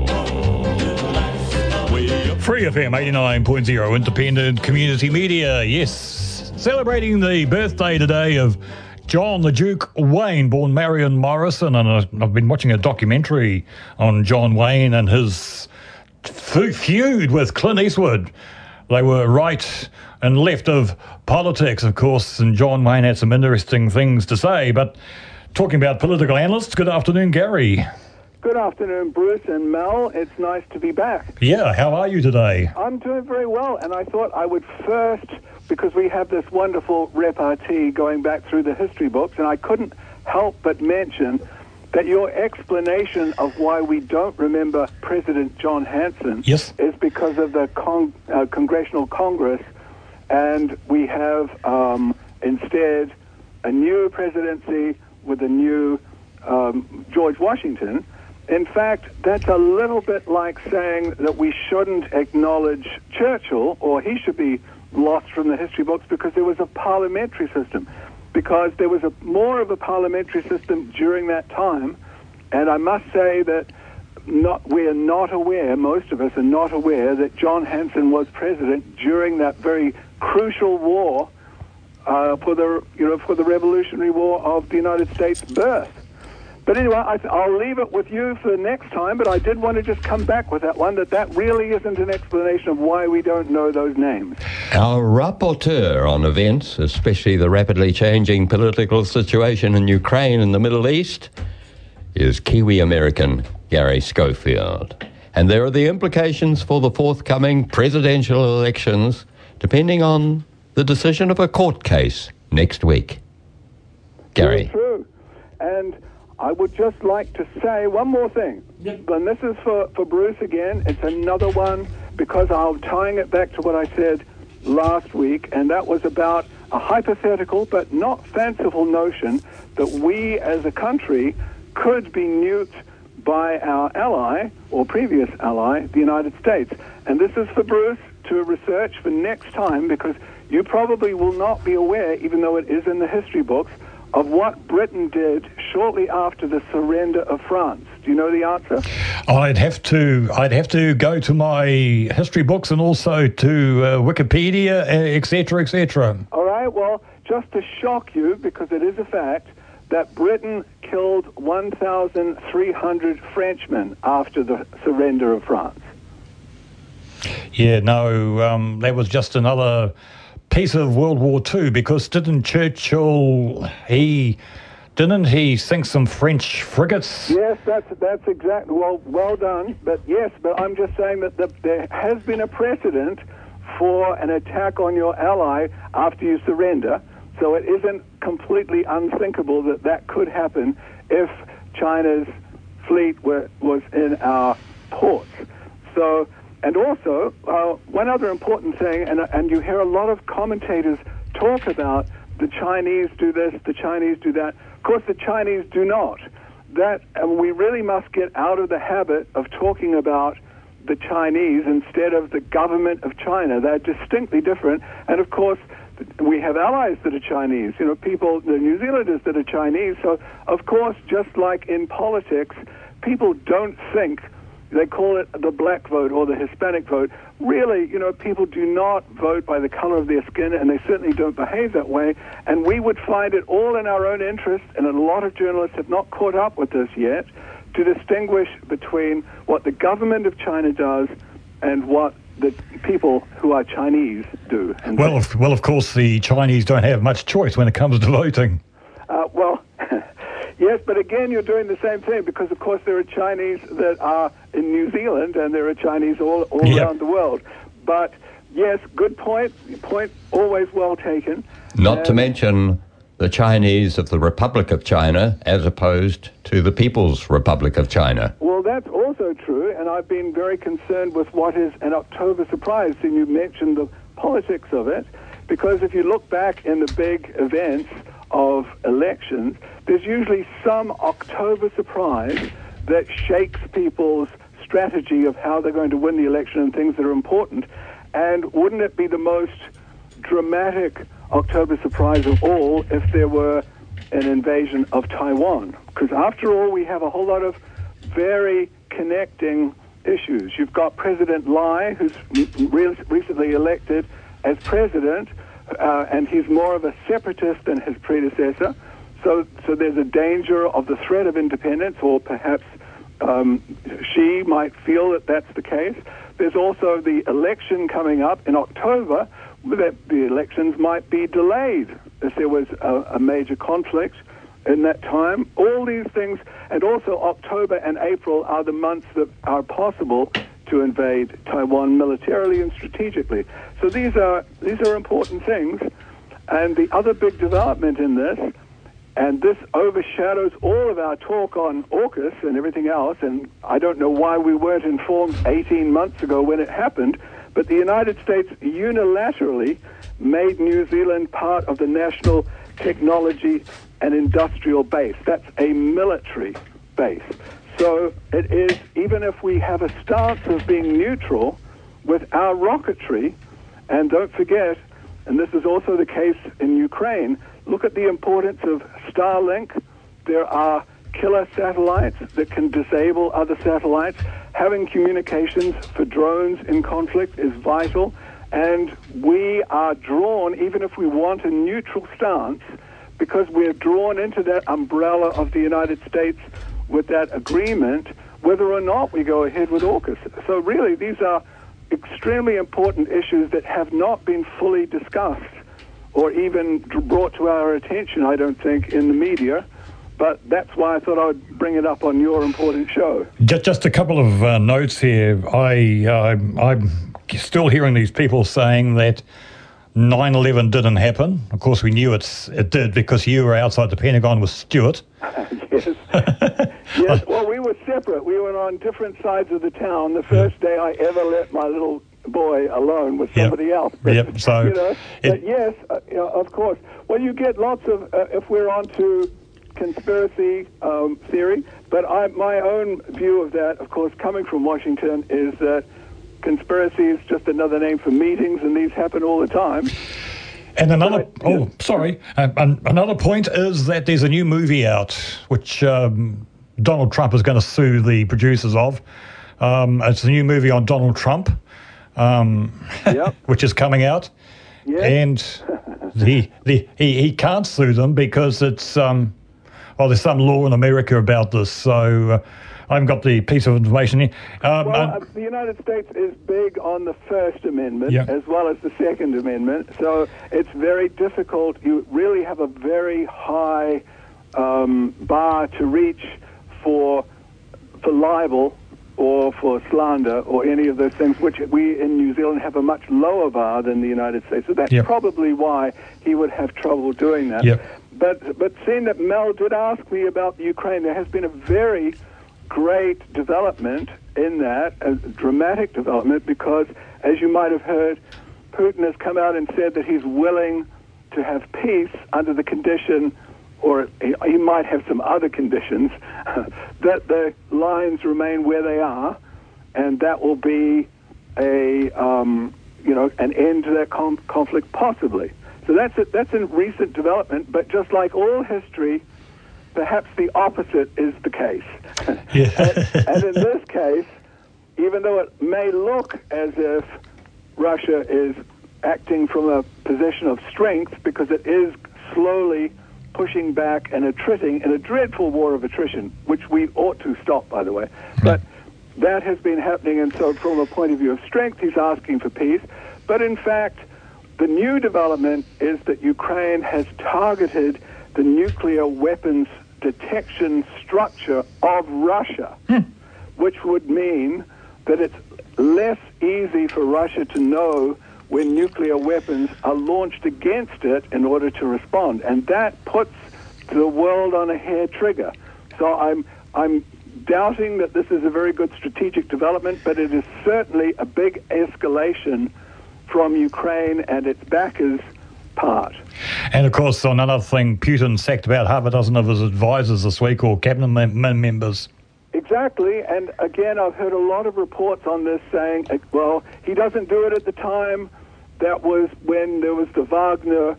north, way up. Free F M eighty-nine point oh, independent community media. Yes, celebrating the birthday today of John the Duke Wayne, born Marion Morrison, and I've been watching a documentary on John Wayne and his feud with Clint Eastwood. They were right and left of politics, of course, and John Wayne had some interesting things to say. But talking about political analysts, good afternoon, Gary. Good afternoon, Bruce and Mel. It's nice to be back. Yeah, how are you today? I'm doing very well, and I thought I would first, because we have this wonderful repartee going back through the history books, and I couldn't help but mention that your explanation of why we don't remember President John Hanson yes. is because of the con- uh, Congressional Congress, and we have um, instead a new presidency with a new um, George Washington. In fact, that's a little bit like saying that we shouldn't acknowledge Churchill, or he should be lost from the history books because there was a parliamentary system. Because there was a more of a parliamentary system during that time, and I must say that not, we're not aware, most of us are not aware, that John Hanson was president during that very crucial war uh, for the you know for the Revolutionary War of the United States' birth. But anyway, I, I'll leave it with you for next time, but I did want to just come back with that one, that that really isn't an explanation of why we don't know those names. Our rapporteur on events, especially the rapidly changing political situation in Ukraine and the Middle East, is Kiwi-American Gary Schofield. And there are the implications for the forthcoming presidential elections, depending on the decision of a court case next week. Gary. True, true. And I would just like to say one more thing. Yep. And this is for, for Bruce again. It's another one because I'm tying it back to what I said last week, and that was about a hypothetical but not fanciful notion that we as a country could be nuked by our ally or previous ally, the United States. And this is for Bruce to research for next time, because you probably will not be aware, even though it is in the history books, of what Britain did shortly after the surrender of France. Do you know the answer? I'd have to I'd have to go to my history books and also to uh, Wikipedia, et cetera, et cetera. All right, well, just to shock you, because it is a fact, that Britain killed one thousand three hundred Frenchmen after the surrender of France. Yeah, no, um, that was just another piece of World War Two, because didn't Churchill, he, didn't he sink some French frigates? Yes, that's that's exactly, well, well done. But yes, but I'm just saying that the, there has been a precedent for an attack on your ally after you surrender. So it isn't completely unthinkable that that could happen if China's fleet were, was in our ports. So, and also, uh, one other important thing, and, and you hear a lot of commentators talk about the Chinese do this, the Chinese do that. Of course, the Chinese do not. That, and we really must get out of the habit of talking about the Chinese instead of the government of China. They're distinctly different. And of course, we have allies that are Chinese, you know, people, the New Zealanders that are Chinese. So, of course, just like in politics, people don't think, they call it the black vote or the Hispanic vote. Really, you know, people do not vote by the color of their skin, and they certainly don't behave that way. And we would find it all in our own interest, and a lot of journalists have not caught up with this yet, to distinguish between what the government of China does and what the people who are Chinese do. And well, of, well, of course, the Chinese don't have much choice when it comes to voting. Uh, well, yes, but again, you're doing the same thing, because, of course, there are Chinese that are in New Zealand, and there are Chinese all, all yep. around the world. But, yes, good point. Point always well taken. Not and, to mention the Chinese of the Republic of China as opposed to the People's Republic of China. Well, that's also true, and I've been very concerned with what is an October surprise, and you mentioned the politics of it, because if you look back in the big events of elections, there's usually some October surprise that shakes people's strategy of how they're going to win the election and things that are important. And wouldn't it be the most dramatic October surprise of all if there were an invasion of Taiwan? Because after all, we have a whole lot of very connecting issues. You've got President Lai, who's re- recently elected as president, uh, and he's more of a separatist than his predecessor. So, so there's a danger of the threat of independence, or perhaps um, Xi might feel that that's the case. There's also the election coming up in October, that the elections might be delayed if there was a, a major conflict in that time. All these things, and also October and April are the months that are possible to invade Taiwan militarily and strategically. So these are these are important things. And the other big development in this, and this overshadows all of our talk on AUKUS and everything else, and I don't know why we weren't informed eighteen months ago when it happened, but the United States unilaterally made New Zealand part of the National Technology and Industrial Base. That's a military base. So it is, even if we have a stance of being neutral with our rocketry, and don't forget, and this is also the case in Ukraine, look at the importance of Starlink. There are killer satellites that can disable other satellites. Having communications for drones in conflict is vital, and we are drawn, even if we want a neutral stance, because we're drawn into that umbrella of the United States with that agreement, whether or not we go ahead with AUKUS. So really, these are extremely important issues that have not been fully discussed or even brought to our attention, I don't think, in the media. But that's why I thought I would bring it up on your important show. Just, just a couple of uh, notes here. I, uh, I'm still hearing these people saying that nine eleven didn't happen. Of course, we knew it's, it did because you were outside the Pentagon with Stuart. Yes. Yes. Well, we were separate. We were on different sides of the town. The first day I ever let my little boy alone with somebody yep. else. But, yep. So, you know, it, but yes, uh, you know, of course. Well, you get lots of, uh, if we're on to conspiracy um, theory, but I, my own view of that, of course, coming from Washington, is that conspiracy is just another name for meetings, and these happen all the time. And another, Right, oh, yeah. sorry, uh, an, another point is that there's a new movie out, which um, Donald Trump is going to sue the producers of. Um, it's a new movie on Donald Trump, um, Yep. which is coming out. Yes. And the, the, he, he can't sue them because it's, um, well, there's some law in America about this, so uh, I haven't got the piece of information here. Um, Well, and- uh, the United States is big on the First Amendment Yeah. as well as the Second Amendment, so it's very difficult. You really have a very high um, bar to reach for for libel or for slander or any of those things, which we in New Zealand have a much lower bar than the United States. So that's Yep. probably why he would have trouble doing that. Yep. But but seeing that Mel did ask me about the Ukraine, there has been a very great development in that, a dramatic development, because, as you might have heard, Putin has come out and said that he's willing to have peace under the condition, or he, he might have some other conditions, that the lines remain where they are, and that will be a um, you know an end to that com- conflict possibly. So that's a, that's a recent development, but just like all history, perhaps the opposite is the case. Yeah. and, and in this case, even though it may look as if Russia is acting from a position of strength, because it is slowly pushing back and attriting in a dreadful war of attrition, which we ought to stop, by the way. But that has been happening, and so from a point of view of strength, he's asking for peace. But in fact, the new development is that Ukraine has targeted the nuclear weapons detection structure of Russia, hmm. which would mean that it's less easy for Russia to know when nuclear weapons are launched against it in order to respond. And that puts the world on a hair trigger. So I'm I'm doubting that this is a very good strategic development, but it is certainly a big escalation from Ukraine and its backers' part. And of course, on another thing, Putin sacked about half a dozen of his advisors this week, or cabinet mem- members. Exactly, and again, I've heard a lot of reports on this saying, well, he doesn't do it at the time. That was when there was the Wagner,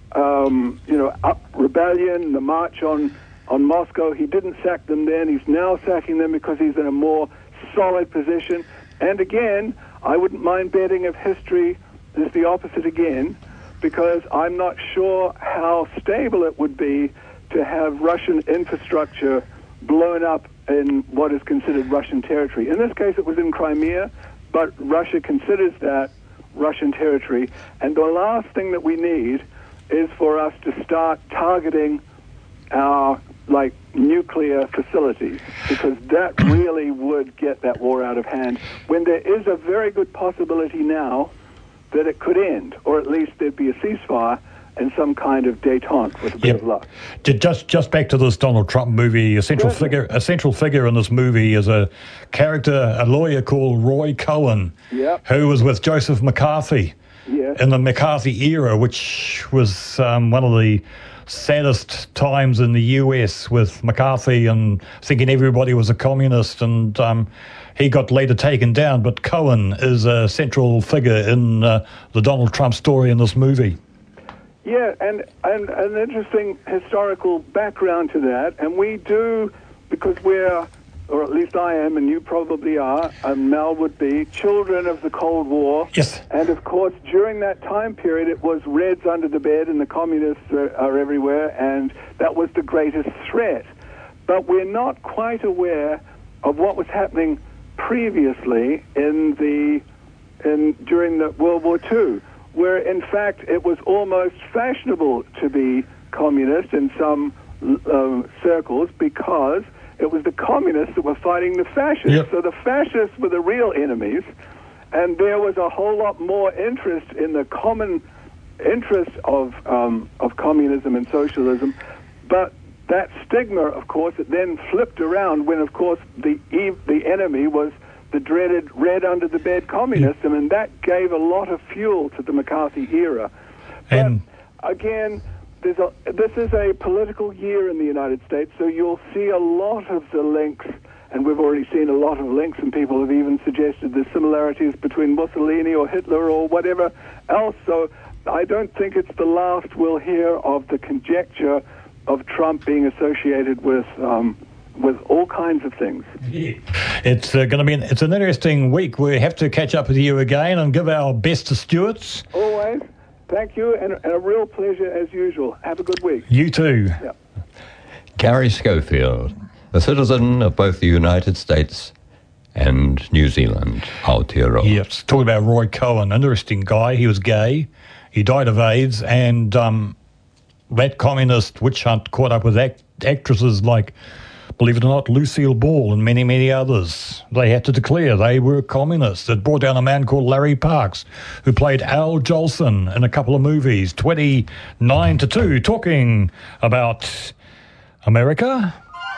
um, you know, up rebellion, the march on, on Moscow. He didn't sack them then. He's now sacking them because he's in a more solid position. And again, I wouldn't mind betting if history is the opposite again, because I'm not sure how stable it would be to have Russian infrastructure blown up in what is considered Russian territory. In this case, it was in Crimea, but Russia considers that Russian territory. And the last thing that we need is for us to start targeting our, like, nuclear facilities, because that really would get that war out of hand, when there is a very good possibility now that it could end, or at least there'd be a ceasefire and some kind of détente with a bit Yep. of luck. Just just back to this Donald Trump movie, a central Certainly. figure a central figure in this movie is a character, a lawyer called Roy Cohen, Yep. who was with Joseph McCarthy Yes. in the McCarthy era, which was um, one of the saddest times in the U S, with McCarthy and thinking everybody was a communist, and um, he got later taken down. But Cohen is a central figure in uh, the Donald Trump story in this movie. Yeah, and, and an interesting historical background to that, and we do, because we're, or at least I am, and you probably are, and Mel would be, children of the Cold War. Yes. And of course, during that time period, it was Reds under the bed, and the communists are, are everywhere, and that was the greatest threat. But we're not quite aware of what was happening previously in the in during the World War Two, where in fact it was almost fashionable to be communist in some uh, circles, because it was the communists that were fighting the fascists. Yep. So the fascists were the real enemies, and there was a whole lot more interest in the common interest of um, of communism and socialism. But that stigma, of course, it then flipped around when, of course, the the enemy was the dreaded red under the bed communism, and that gave a lot of fuel to the McCarthy era. But And again, there's a, this is a political year in the United States, so you'll see a lot of the links, and we've already seen a lot of links, and people have even suggested there's similarities between Mussolini or Hitler or whatever else. So I don't think it's the last we'll hear of the conjecture of Trump being associated with um, with all kinds of things. it's uh, going to be an, it's an interesting week. We have to catch up with you again and give our best to Stuart's. Always. Thank you, and, and a real pleasure as usual. Have a good week. You too. Yeah. Gary Schofield, a citizen of both the United States and New Zealand, Aotearoa. Yes, talking about Roy Cohen, interesting guy. He was gay. He died of AIDS, and um, that communist witch hunt caught up with act- actresses like, believe it or not, Lucille Ball and many, many others. They had to declare they were communists. It brought down a man called Larry Parks, who played Al Jolson in a couple of movies, twenty-nine to two, talking about America.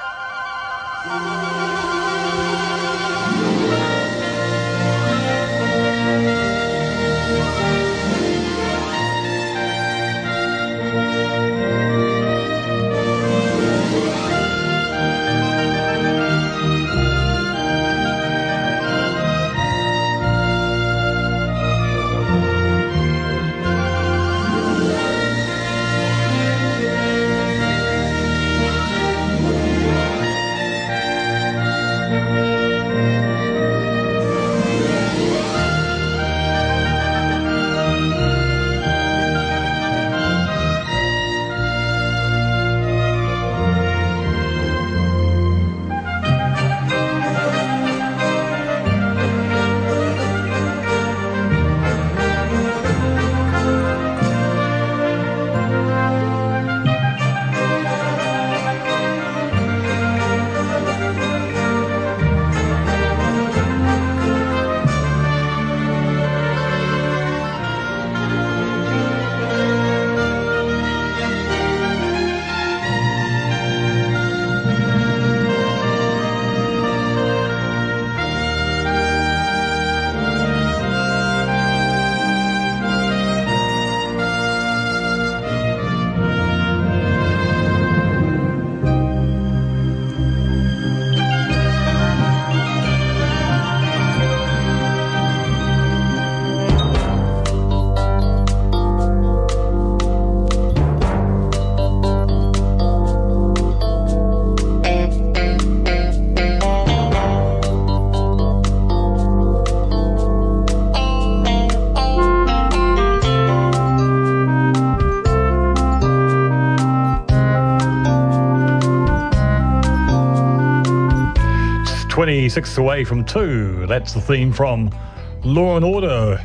twenty-six away from two. That's the theme from Law and Order,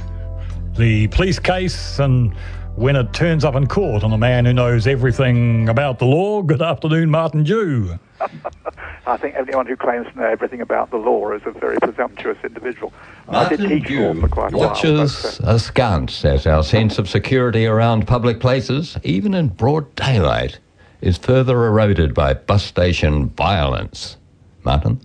the police case, and when it turns up in court on a man who knows everything about the law. Good afternoon, Martin Dew. I think anyone who claims to know everything about the law is a very presumptuous individual. Martin I did teach law Dew for quite a watches while. But, uh, askance as our sense of security around public places, even in broad daylight, is further eroded by bus station violence. Martin?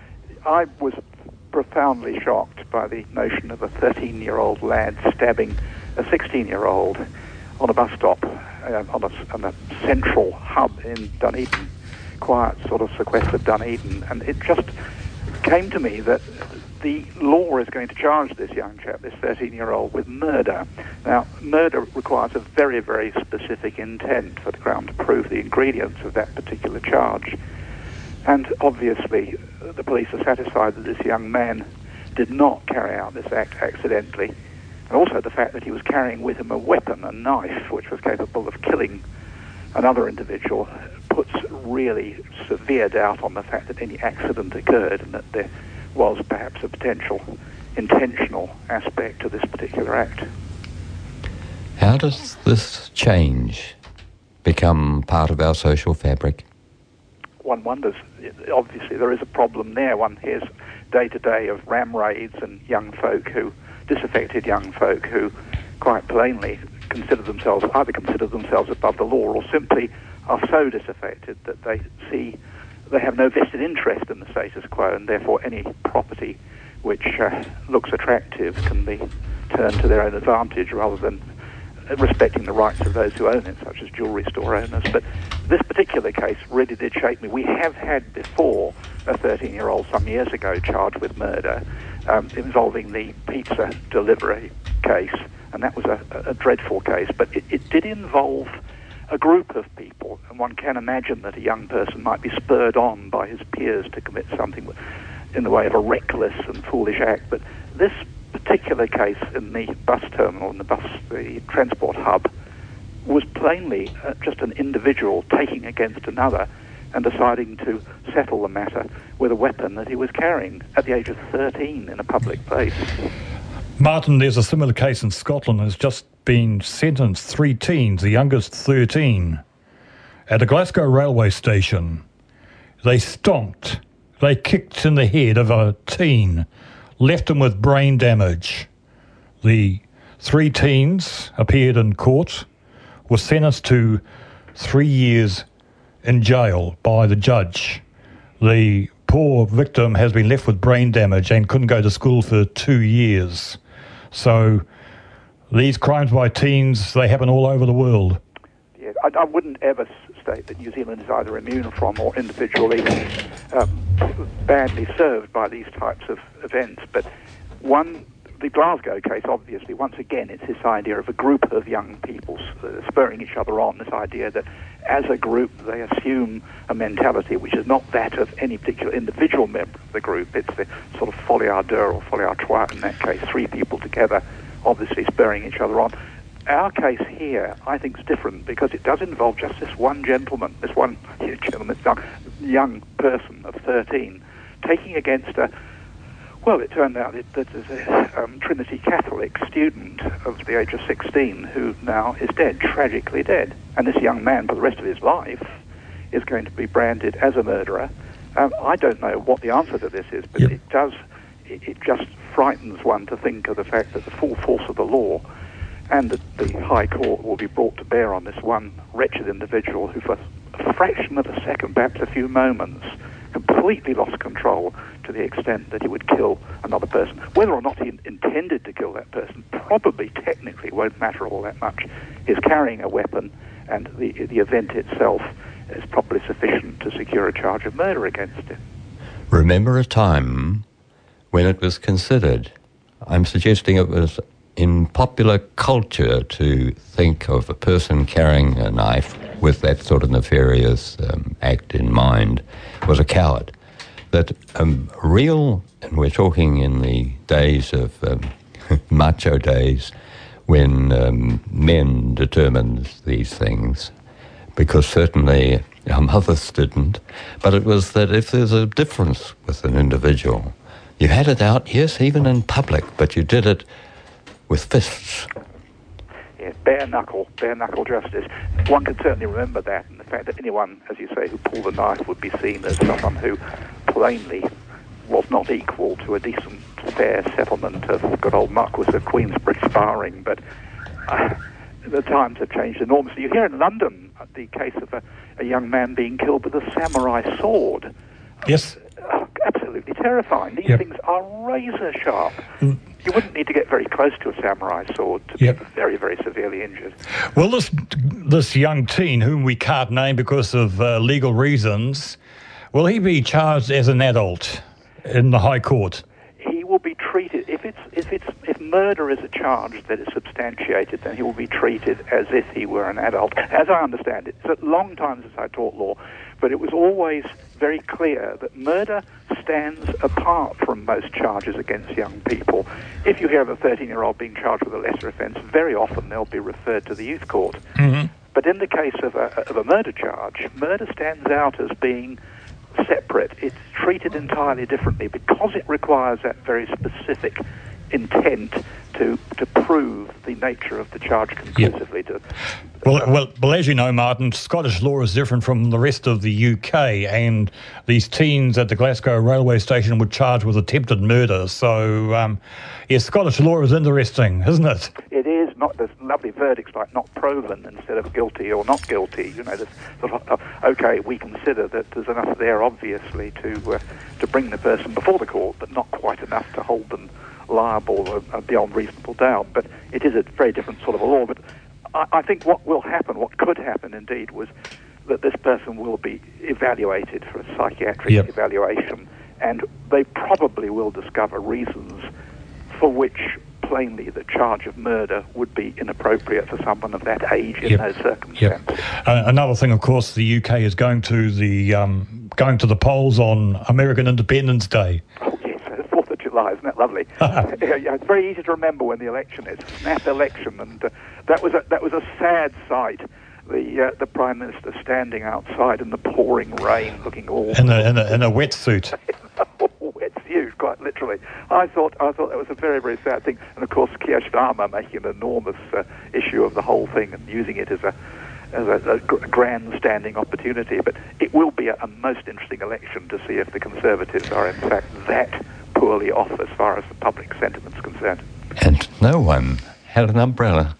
I was profoundly shocked by the notion of a thirteen-year-old lad stabbing a sixteen-year-old on a bus stop uh, on, a, on a central hub in Dunedin, quiet sort of sequestered Dunedin, and it just came to me that the law is going to charge this young chap, this thirteen-year-old, with murder. Now, murder requires a very, very specific intent for the Crown to prove the ingredients of that particular charge. And obviously, the police are satisfied that this young man did not carry out this act accidentally. And also the fact that he was carrying with him a weapon, a knife, which was capable of killing another individual, puts really severe doubt on the fact that any accident occurred and that there was perhaps a potential intentional aspect to this particular act. How does this change become part of our social fabric? One wonders. Obviously, there is a problem there. One hears day to day of ram raids and young folk who, disaffected young folk who, quite plainly consider themselves either consider themselves above the law or simply are so disaffected that they see they have no vested interest in the status quo, and therefore any property which uh, looks attractive can be turned to their own advantage rather than respecting the rights of those who own it, such as jewellery store owners. But this particular case really did shake me. We have had before a thirteen-year-old some years ago charged with murder um, involving the pizza delivery case, and that was a, a dreadful case. But it, it did involve a group of people, and one can imagine that a young person might be spurred on by his peers to commit something in the way of a reckless and foolish act. But this particular case in the bus terminal, in the bus, the transport hub, was plainly uh, just an individual taking against another and deciding to settle the matter with a weapon that he was carrying at the age of thirteen in a public place. Martin, there's a similar case in Scotland. There's just been sentenced three teens, the youngest thirteen, at a Glasgow railway station. They stomped, they kicked in the head of a teen, left him with brain damage. The three teens appeared in court, were sentenced to three years in jail by the judge. The poor victim has been left with brain damage and couldn't go to school for two years. So these crimes by teens, they happen all over the world. Yeah, I, I wouldn't ever state that New Zealand is either immune from or individually um, badly served by these types of events. But one, the Glasgow case, obviously, once again, it's this idea of a group of young people uh, spurring each other on, this idea that as a group they assume a mentality which is not that of any particular individual member of the group. It's the sort of folie à deux or folie à trois in that case, three people together, obviously spurring each other on. Our case here, I think, is different because it does involve just this one gentleman, this one gentleman, this young, young person of thirteen, taking against a, well, it turned out that there's a um, Trinity Catholic student of the age of sixteen who now is dead, tragically dead. And this young man, for the rest of his life, is going to be branded as a murderer. Um, I don't know what the answer to this is, but yep. it does, it, it just frightens one to think of the fact that the full force of the law and that the High Court will be brought to bear on this one wretched individual who, for a fraction of a second, perhaps a few moments, completely lost control to the extent that he would kill another person. Whether or not he intended to kill that person probably technically won't matter all that much. He's carrying a weapon, and the, the event itself is probably sufficient to secure a charge of murder against him. Remember a time when it was considered, I'm suggesting it was in popular culture to think of a person carrying a knife with that sort of nefarious um, act in mind was a coward. That um, real, and we're talking in the days of um, macho days, when um, men determined these things, because certainly our mothers didn't, but it was that if there's a difference with an individual, you had it out, yes, even in public, but you did it with fists. Yeah, bare knuckle, bare knuckle justice. One can certainly remember that, and the fact that anyone, as you say, who pulled a knife would be seen as someone who plainly was not equal to a decent, fair settlement of good old Marquis of Queensberry sparring. But uh, the times have changed enormously. You hear in London the case of a, a young man being killed with a samurai sword. Yes. Uh, absolutely terrifying. These yep. things are razor sharp. Mm. You wouldn't need to get very close to a samurai sword to yep. be very, very severely injured. Well, this this young teen, whom we can't name because of uh, legal reasons, will he be charged as an adult in the High Court? He will be treated, if it's if it's if murder is a charge that is substantiated, then he will be treated as if he were an adult. As I understand it, it's a long time since I taught law, but it was always very clear that murder stands apart from most charges against young people. If you hear of a thirteen-year-old being charged with a lesser offence, very often they'll be referred to the youth court. Mm-hmm. But in the case of a, of a murder charge, murder stands out as being separate. It's treated entirely differently because it requires that very specific intent to to prove the nature of the charge conclusively. Yep. To, well, well, well, as you know, Martin, Scottish law is different from the rest of the U K, and these teens at the Glasgow railway station were charged with attempted murder. So, um, yes, Scottish law is interesting, isn't it? It is, not there's lovely verdicts like not proven instead of guilty or not guilty. You know, there's sort of, uh, okay, we consider that there's enough there, obviously, to uh, to bring the person before the court, but not quite enough to hold them liable uh, beyond reasonable doubt. But it is a very different sort of a law. But I, I think what will happen, what could happen indeed, was that this person will be evaluated for a psychiatric yep. evaluation, and they probably will discover reasons for which plainly the charge of murder would be inappropriate for someone of that age in yep. those circumstances. Yep. Uh, another thing, of course, the U K is going to the um, going to the polls on American Independence Day. Oh yes, the Fourth of July, isn't that lovely? yeah, yeah, it's very easy to remember when the election is. Snap election, and uh, that was a, that was a sad sight. The uh, the Prime Minister standing outside in the pouring rain, looking all in a in a, in a wetsuit. Wetsuit, quite literally. I thought I thought that was a very very sad thing, and of course Keir Starmer making an enormous uh, issue of the whole thing and using it as a as a, a grandstanding opportunity. But it will be a, a most interesting election to see if the Conservatives are in fact that poorly off as far as the public sentiment's concerned. And no one had an umbrella.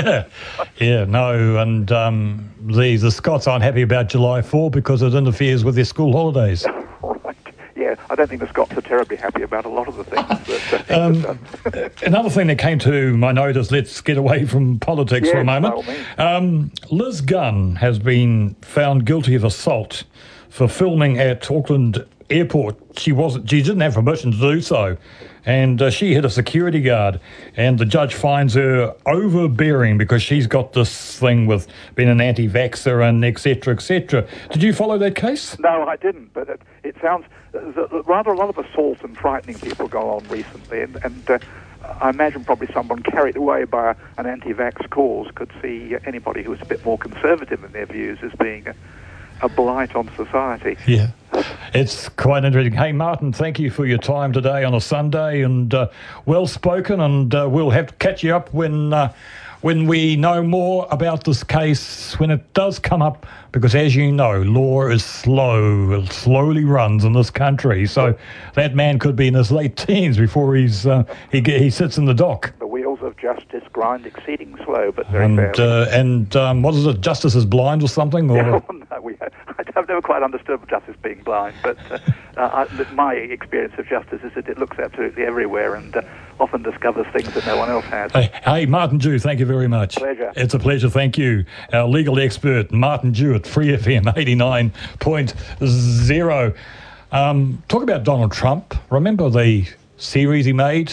yeah, no, and um, the the Scots aren't happy about July fourth because it interferes with their school holidays. Right. Yeah, I don't think the Scots are terribly happy about a lot of the things that. Uh, um, another thing that came to my notice. Let's get away from politics yes, for a moment. by all means. Um, Liz Gunn has been found guilty of assault for filming at Auckland Airport. She wasn't. She didn't have permission to do so. And uh, she hit a security guard, and the judge finds her overbearing because she's got this thing with being an anti-vaxxer and et cetera, et cetera. Did you follow that case? No, I didn't, but it, it sounds uh, rather a lot of assault and frightening people go on recently, and, and uh, I imagine probably someone carried away by an anti-vax cause could see anybody who was a bit more conservative in their views as being a, a blight on society. Yeah. It's quite interesting. Hey, Martin, thank you for your time today on a Sunday, and uh, well spoken, and uh, we'll have to catch you up when uh, when we know more about this case, when it does come up, because as you know, law is slow. It slowly runs in this country, so that man could be in his late teens before he's uh, he he sits in the dock. The wheels of justice grind exceeding slow, but very and, fairly. Uh, and um, what is it, justice is blind or something? Or? Yeah, well, no, we, I've never quite understood justice being blind, but uh, uh, I, my experience of justice is that it looks absolutely everywhere and uh, often discovers things that no one else has. Hey, hey, Martin Dew, thank you very much. Pleasure. It's a pleasure, thank you. Our legal expert, Martin Dew at Free F M eighty-nine point zero. Um, talk about Donald Trump. Remember the series he made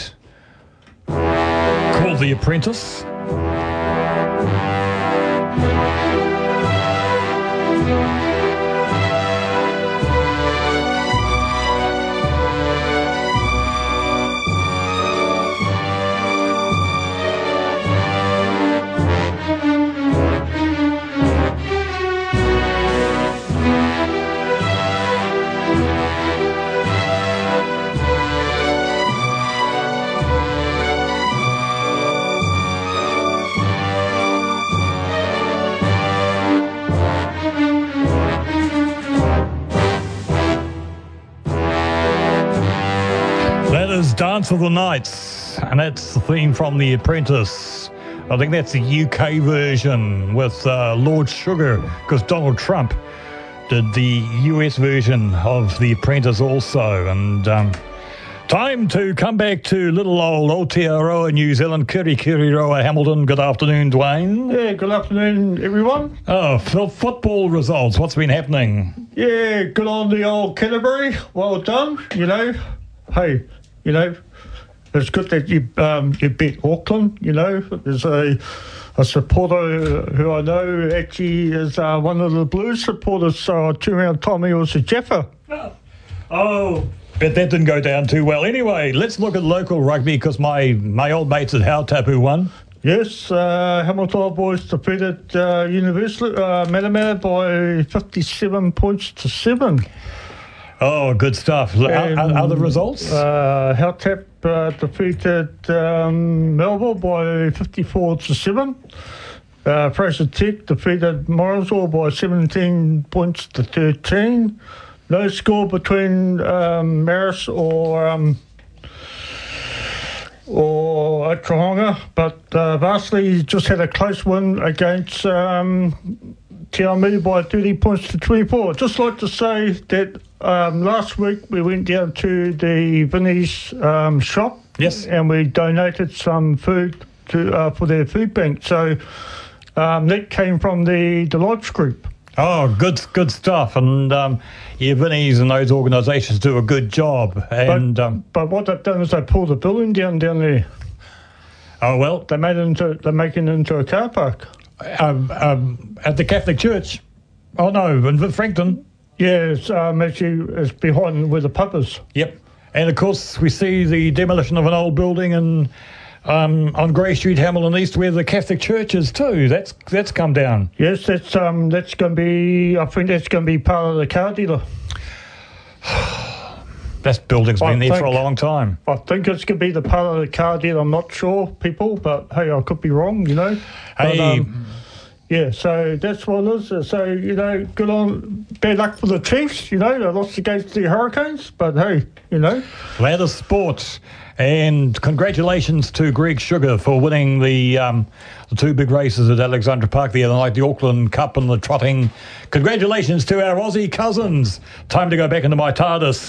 called The Apprentice? Dance of the Nights, and that's the theme from The Apprentice. I think that's the U K version with uh, Lord Sugar, because Donald Trump did the U S version of The Apprentice also. And um, time to come back to little old Aotearoa, New Zealand, Kirikiriroa, Hamilton. Good afternoon, Dwayne. Yeah, good afternoon, everyone. Oh, f- football results. What's been happening? Yeah, good on the old Canterbury. Well done, you know. Hey, you know, it's good that you um, you beat Auckland, you know. There's a a supporter who I know actually is uh, one of the Blues supporters, so I turned around and told me it was a Jeffer. Oh, but that didn't go down too well. Anyway, let's look at local rugby, because my, my old mates at Hautapu won. Yes, uh, Hamilton boys defeated uh, University uh, Matamata by fifty-seven points to seven. Oh, good stuff. And, are, are the results? Uh, Hautap uh, defeated um, Melville by fifty-four to seven. Uh, Fraser Tech defeated Morrisville by seventeen points to thirteen. No score between um, Maris or um, or Oklahoma, but uh, Varsity just had a close win against um, Te Amu by thirty points to twenty-four. I'd just like to say that um, last week we went down to the Vinnie's um, shop. Yes. And we donated some food to uh, for their food bank. So um, that came from the, the Lodge Group. Oh, good good stuff. And um, yeah, Vinnie's and those organisations do a good job. And But, um, but what they've done is they pulled the building down down there. oh well, They made it into they're making it into a car park. um, um, at the Catholic Church. Oh no, in Frankton. Yeah, it's um, actually it's behind where the pub is. Yep. And of course, we see the demolition of an old building in, um, on Grey Street, Hamilton East, where the Catholic Church is too. That's that's come down. Yes, that's um that's going to be. I think that's going to be part of the car dealer. That building's I been there for a think- long time. I think it's going to be the part of the car dealer. I'm not sure, people, but hey, I could be wrong. You know. But, Hey, um, yeah, so that's what it is. So, you know, good on, bad luck for the Chiefs, you know, they lost against the Hurricanes, but hey, you know. lad of sport. And congratulations to Greg Sugar for winning the um, the two big races at Alexandra Park the other night, the Auckland Cup and the trotting. Congratulations to our Aussie cousins. Time to go back into my TARDIS.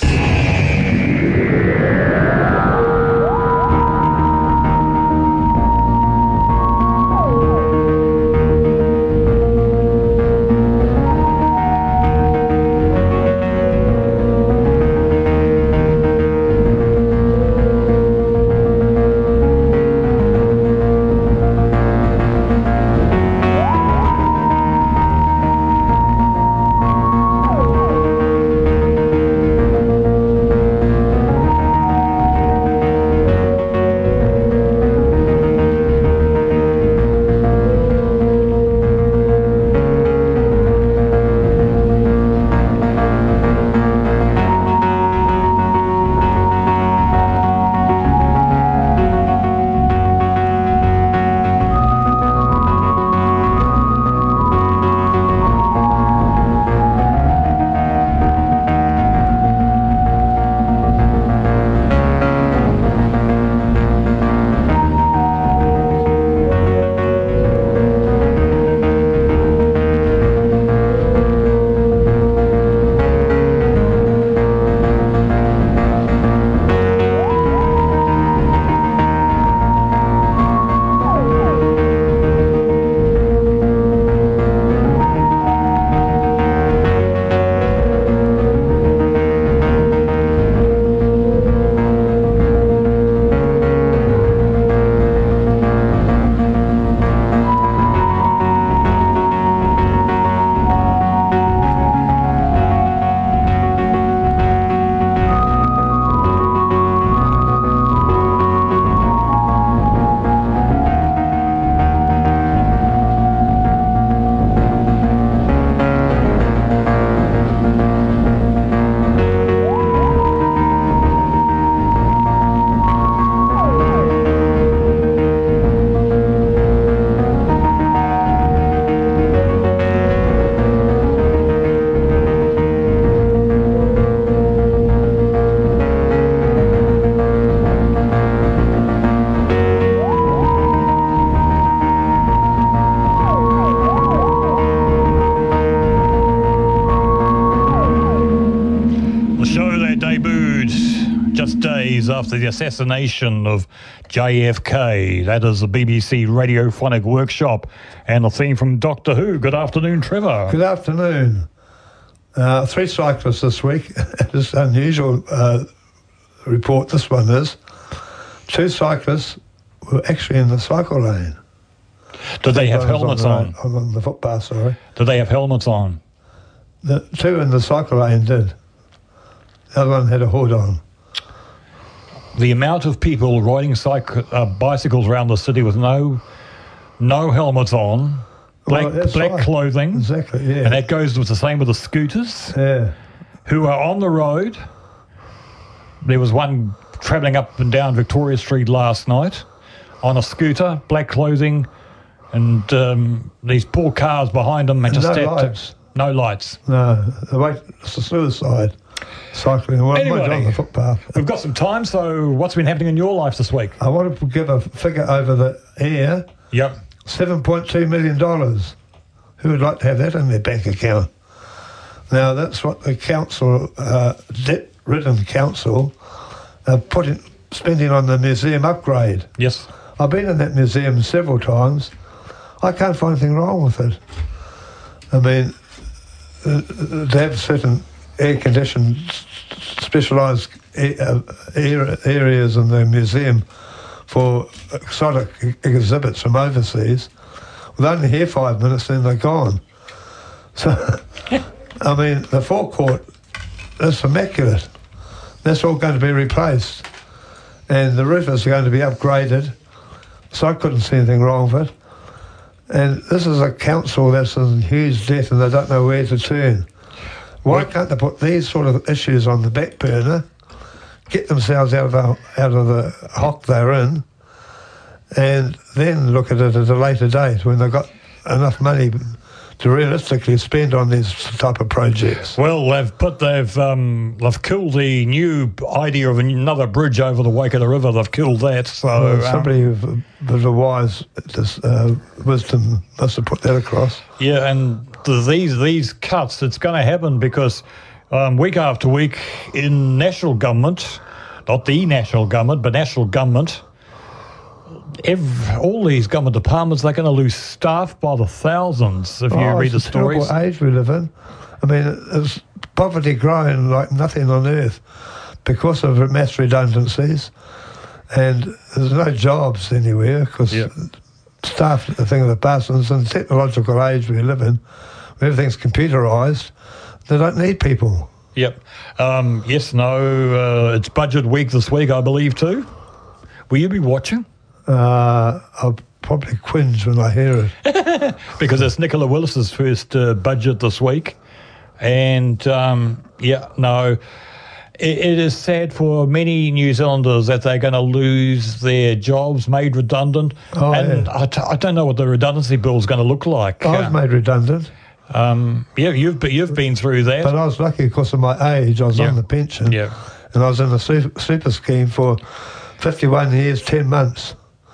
days after the assassination of J F K. That is the B B C Radiophonic Workshop and a theme from Doctor Who. Good afternoon, Trevor. Good afternoon. Uh, three cyclists this week. It's an unusual uh, report, this one is. Two cyclists were actually in the cycle lane. Did they have helmets on? on? On the footpath, sorry. Did they have helmets on? The two in the cycle lane did. The other one had a hood on. The amount of people riding cyc- uh, bicycles around the city with no no helmets on, black Well, black right. clothing, Exactly, yeah. and that goes with the same with the scooters, Yeah. who are on the road. There was one travelling up and down Victoria Street last night on a scooter, black clothing, and um, these poor cars behind them. And And just no had to- lights. no lights. No, the way, it's a suicide. cycling. Well, Anyway, I'm not on the footpath. We've got some time, so what's been happening in your life this week? I want to give a figure over the air. Yep. seven point two million dollars. Who would like to have that in their bank account? Now, that's what the council, uh, debt-ridden council, uh, put in, spending on the museum upgrade. Yes. I've been in that museum several times. I can't find anything wrong with it. I mean, uh, they have certain air-conditioned, specialised uh, areas in the museum for exotic exhibits from overseas. They're only here five minutes, then they're gone. So, I mean, the forecourt is immaculate. That's all going to be replaced. And the roof is going to be upgraded, so I couldn't see anything wrong with it. And this is a council that's in huge debt and they don't know where to turn. Why can't they put these sort of issues on the back burner, get themselves out of the, out of the hock they're in, and then look at it at a later date when they've got enough money to realistically spend on these type of projects? Well, they've put they've um, they've killed the new idea of another bridge over the Waikato River. They've killed that. So well, um, somebody with with a wise uh, wisdom must have put that across. Yeah, and the, these these cuts, it's going to happen because um, week after week in national government, not the national government, but national government. Every, all these government departments, they're going to lose staff by the thousands if you oh, read the it's a stories. terrible age we live in. I mean, it's poverty growing like nothing on earth because of mass redundancies, and there's no jobs anywhere because yep. staff are a thing of the past. And in the technological age we live in, where everything's computerised, they don't need people. Yep. Um, yes, no, uh, it's budget week this week, I believe, too. Will you be watching? Uh, I'll probably cringe when I hear it. Because it's Nicola Willis's first uh, budget this week. And, um, yeah, no, it, it is sad for many New Zealanders that they're going to lose their jobs, made redundant. Oh, and yeah. I, t- I don't know what the redundancy bill is going to look like. I was uh, made redundant. Um, yeah, you've, you've been through that. But I was lucky because of my age. I was yeah. on the pension. Yeah. And I was in the super, super scheme for fifty-one years, ten months.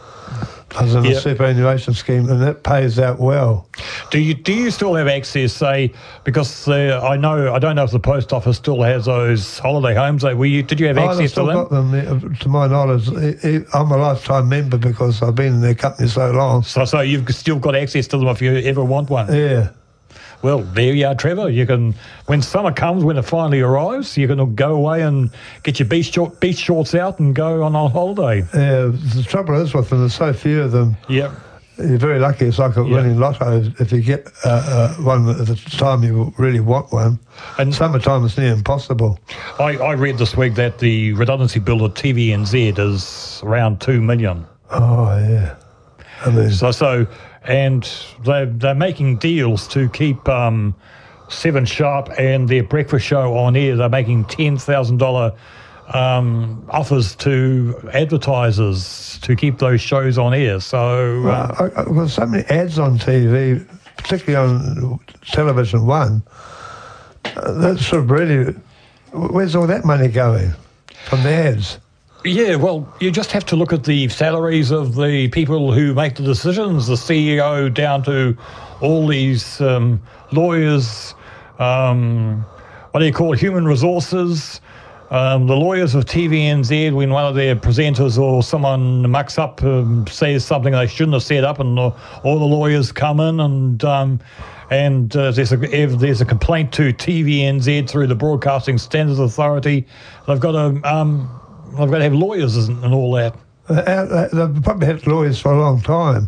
I was in Yep. a superannuation scheme, and that pays out well. Do you do you still have access, say, because uh, I know I don't know if the post office still has those holiday homes. Like, were you, did you have Oh, I've access still to them? got them. To my knowledge, I'm a lifetime member because I've been in their company so long. So, so you've still got access to them if you ever want one. Yeah. Well, there you are, Trevor. You can, when summer comes, when it finally arrives, you can go away and get your beach, short, beach shorts out and go on a holiday. Yeah. The trouble is with them, there's so few of them. Yep. You're very lucky. It's like a Yep. winning lotto if you get uh, uh, one at the time you really want one. And summertime is near impossible. I, I read this week that the redundancy bill at T V N Z is around two million. Oh, yeah. I mean, so, so and they're, they're making deals to keep um, Seven Sharp and their breakfast show on air. They're making ten thousand dollars um, offers to advertisers to keep those shows on air. So, uh, well, I, I've got so many ads on T V, particularly on Television One. Uh, that's sort of really, where's all that money going from the ads? yeah, well, you just have to look at the salaries of the people who make the decisions, the C E O down to all these um, lawyers, um, what do you call it, human resources, um, the lawyers of T V N Z, when one of their presenters or someone mucks up, um, says something they shouldn't have said up, and uh, all the lawyers come in and um, and uh, there's, a, if there's a complaint to T V N Z through the Broadcasting Standards Authority, they've got to... Um, I've got to have lawyers and all that. Uh, they've probably had lawyers for a long time,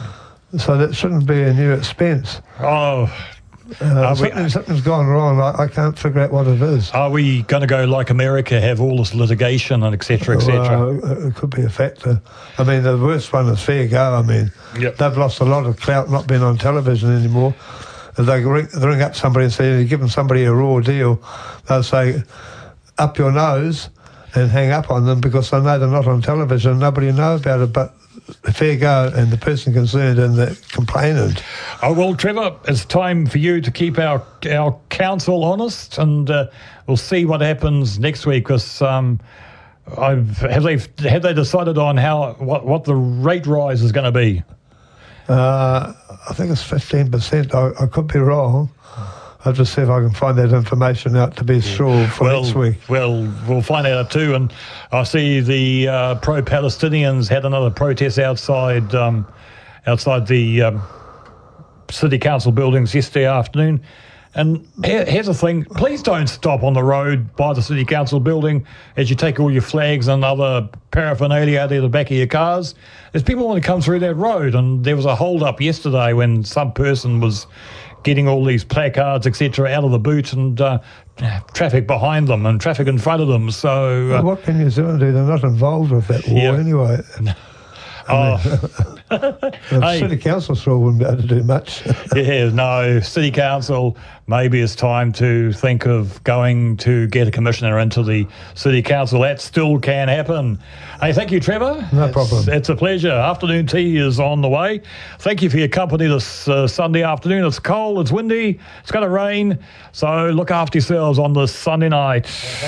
so that shouldn't be a new expense. Oh, uh, something, we, something's gone wrong. I, I can't figure out what it is. Are we going to go like America, have all this litigation and et cetera, et cetera? Well, it could be a factor. I mean, the worst one is Fair Go. I mean, yep. They've lost a lot of clout not being on television anymore. If they ring, they ring up somebody and say, you give them somebody a raw deal, they'll say, up your nose, and hang up on them because they know they're not on television. Nobody will know about it, but fair go and the person concerned and the complainant. Oh, well, Trevor, it's time for you to keep our our council honest, and uh, we'll see what happens next week. Because um, I've have they have they decided on how what, what the rate rise is going to be? Uh, I think it's fifteen percent. I, I could be wrong. I'll just see if I can find that information out to be sure for well, next week. Well, we'll find out too. And I see the uh, pro-Palestinians had another protest outside um, outside the um, city council buildings yesterday afternoon. And here, here's the thing: please don't stop on the road by the city council building as you take all your flags and other paraphernalia out of the back of your cars. There's people want to come through that road, and there was a hold-up yesterday when some person was getting all these placards, et cetera, out of the boot, and uh, traffic behind them and traffic in front of them. So, uh, well, what can New Zealand do? They're not involved with that war yeah. anyway. Oh. The Hey. city council sure wouldn't be able to do much. Yeah, no, city council, maybe it's time to think of going to get a commissioner into the city council. That still can happen. Hey, thank you, Trevor. No it's, problem. It's a pleasure. Afternoon tea is on the way. Thank you for your company this uh, Sunday afternoon. It's cold, it's windy, it's going to rain, so look after yourselves on this Sunday night.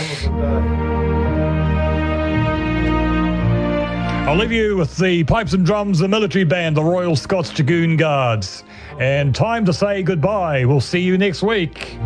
I'll leave you with the pipes and drums, the military band, the Royal Scots Dragoon Guards. And time to say goodbye. We'll see you next week.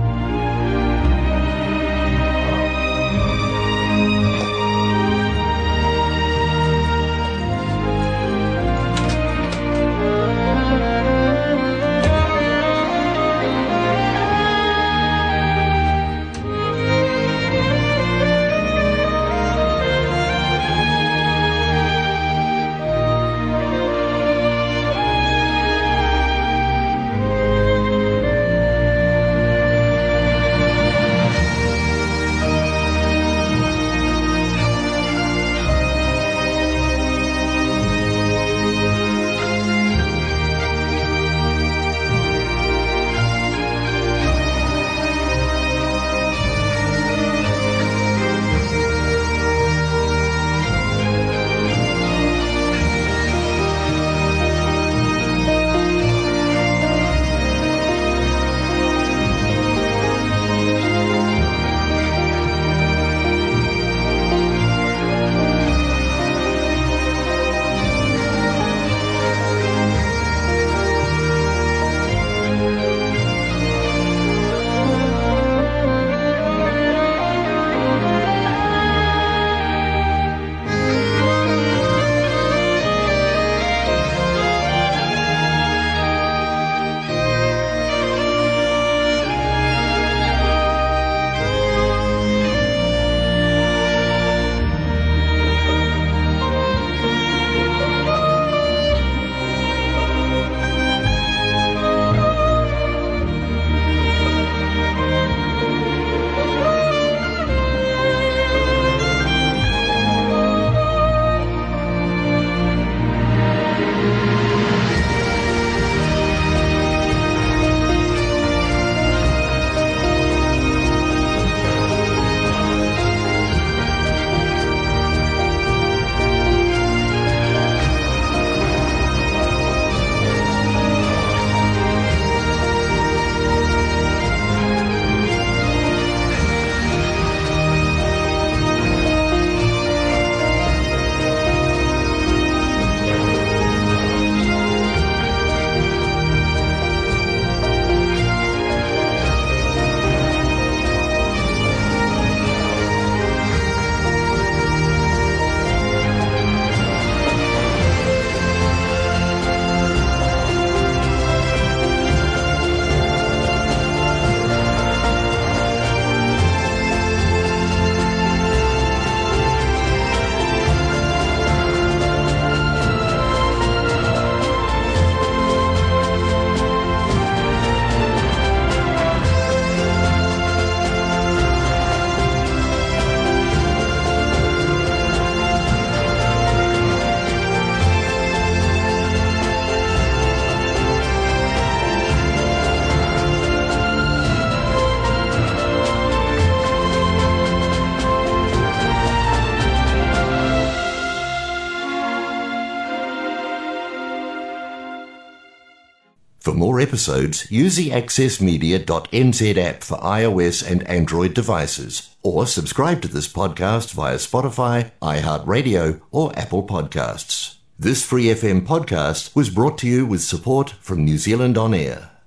more episodes, use the access media dot n z app for iOS and Android devices, or subscribe to this podcast via Spotify, iHeartRadio, or Apple Podcasts. This Free F M podcast was brought to you with support from New Zealand On Air.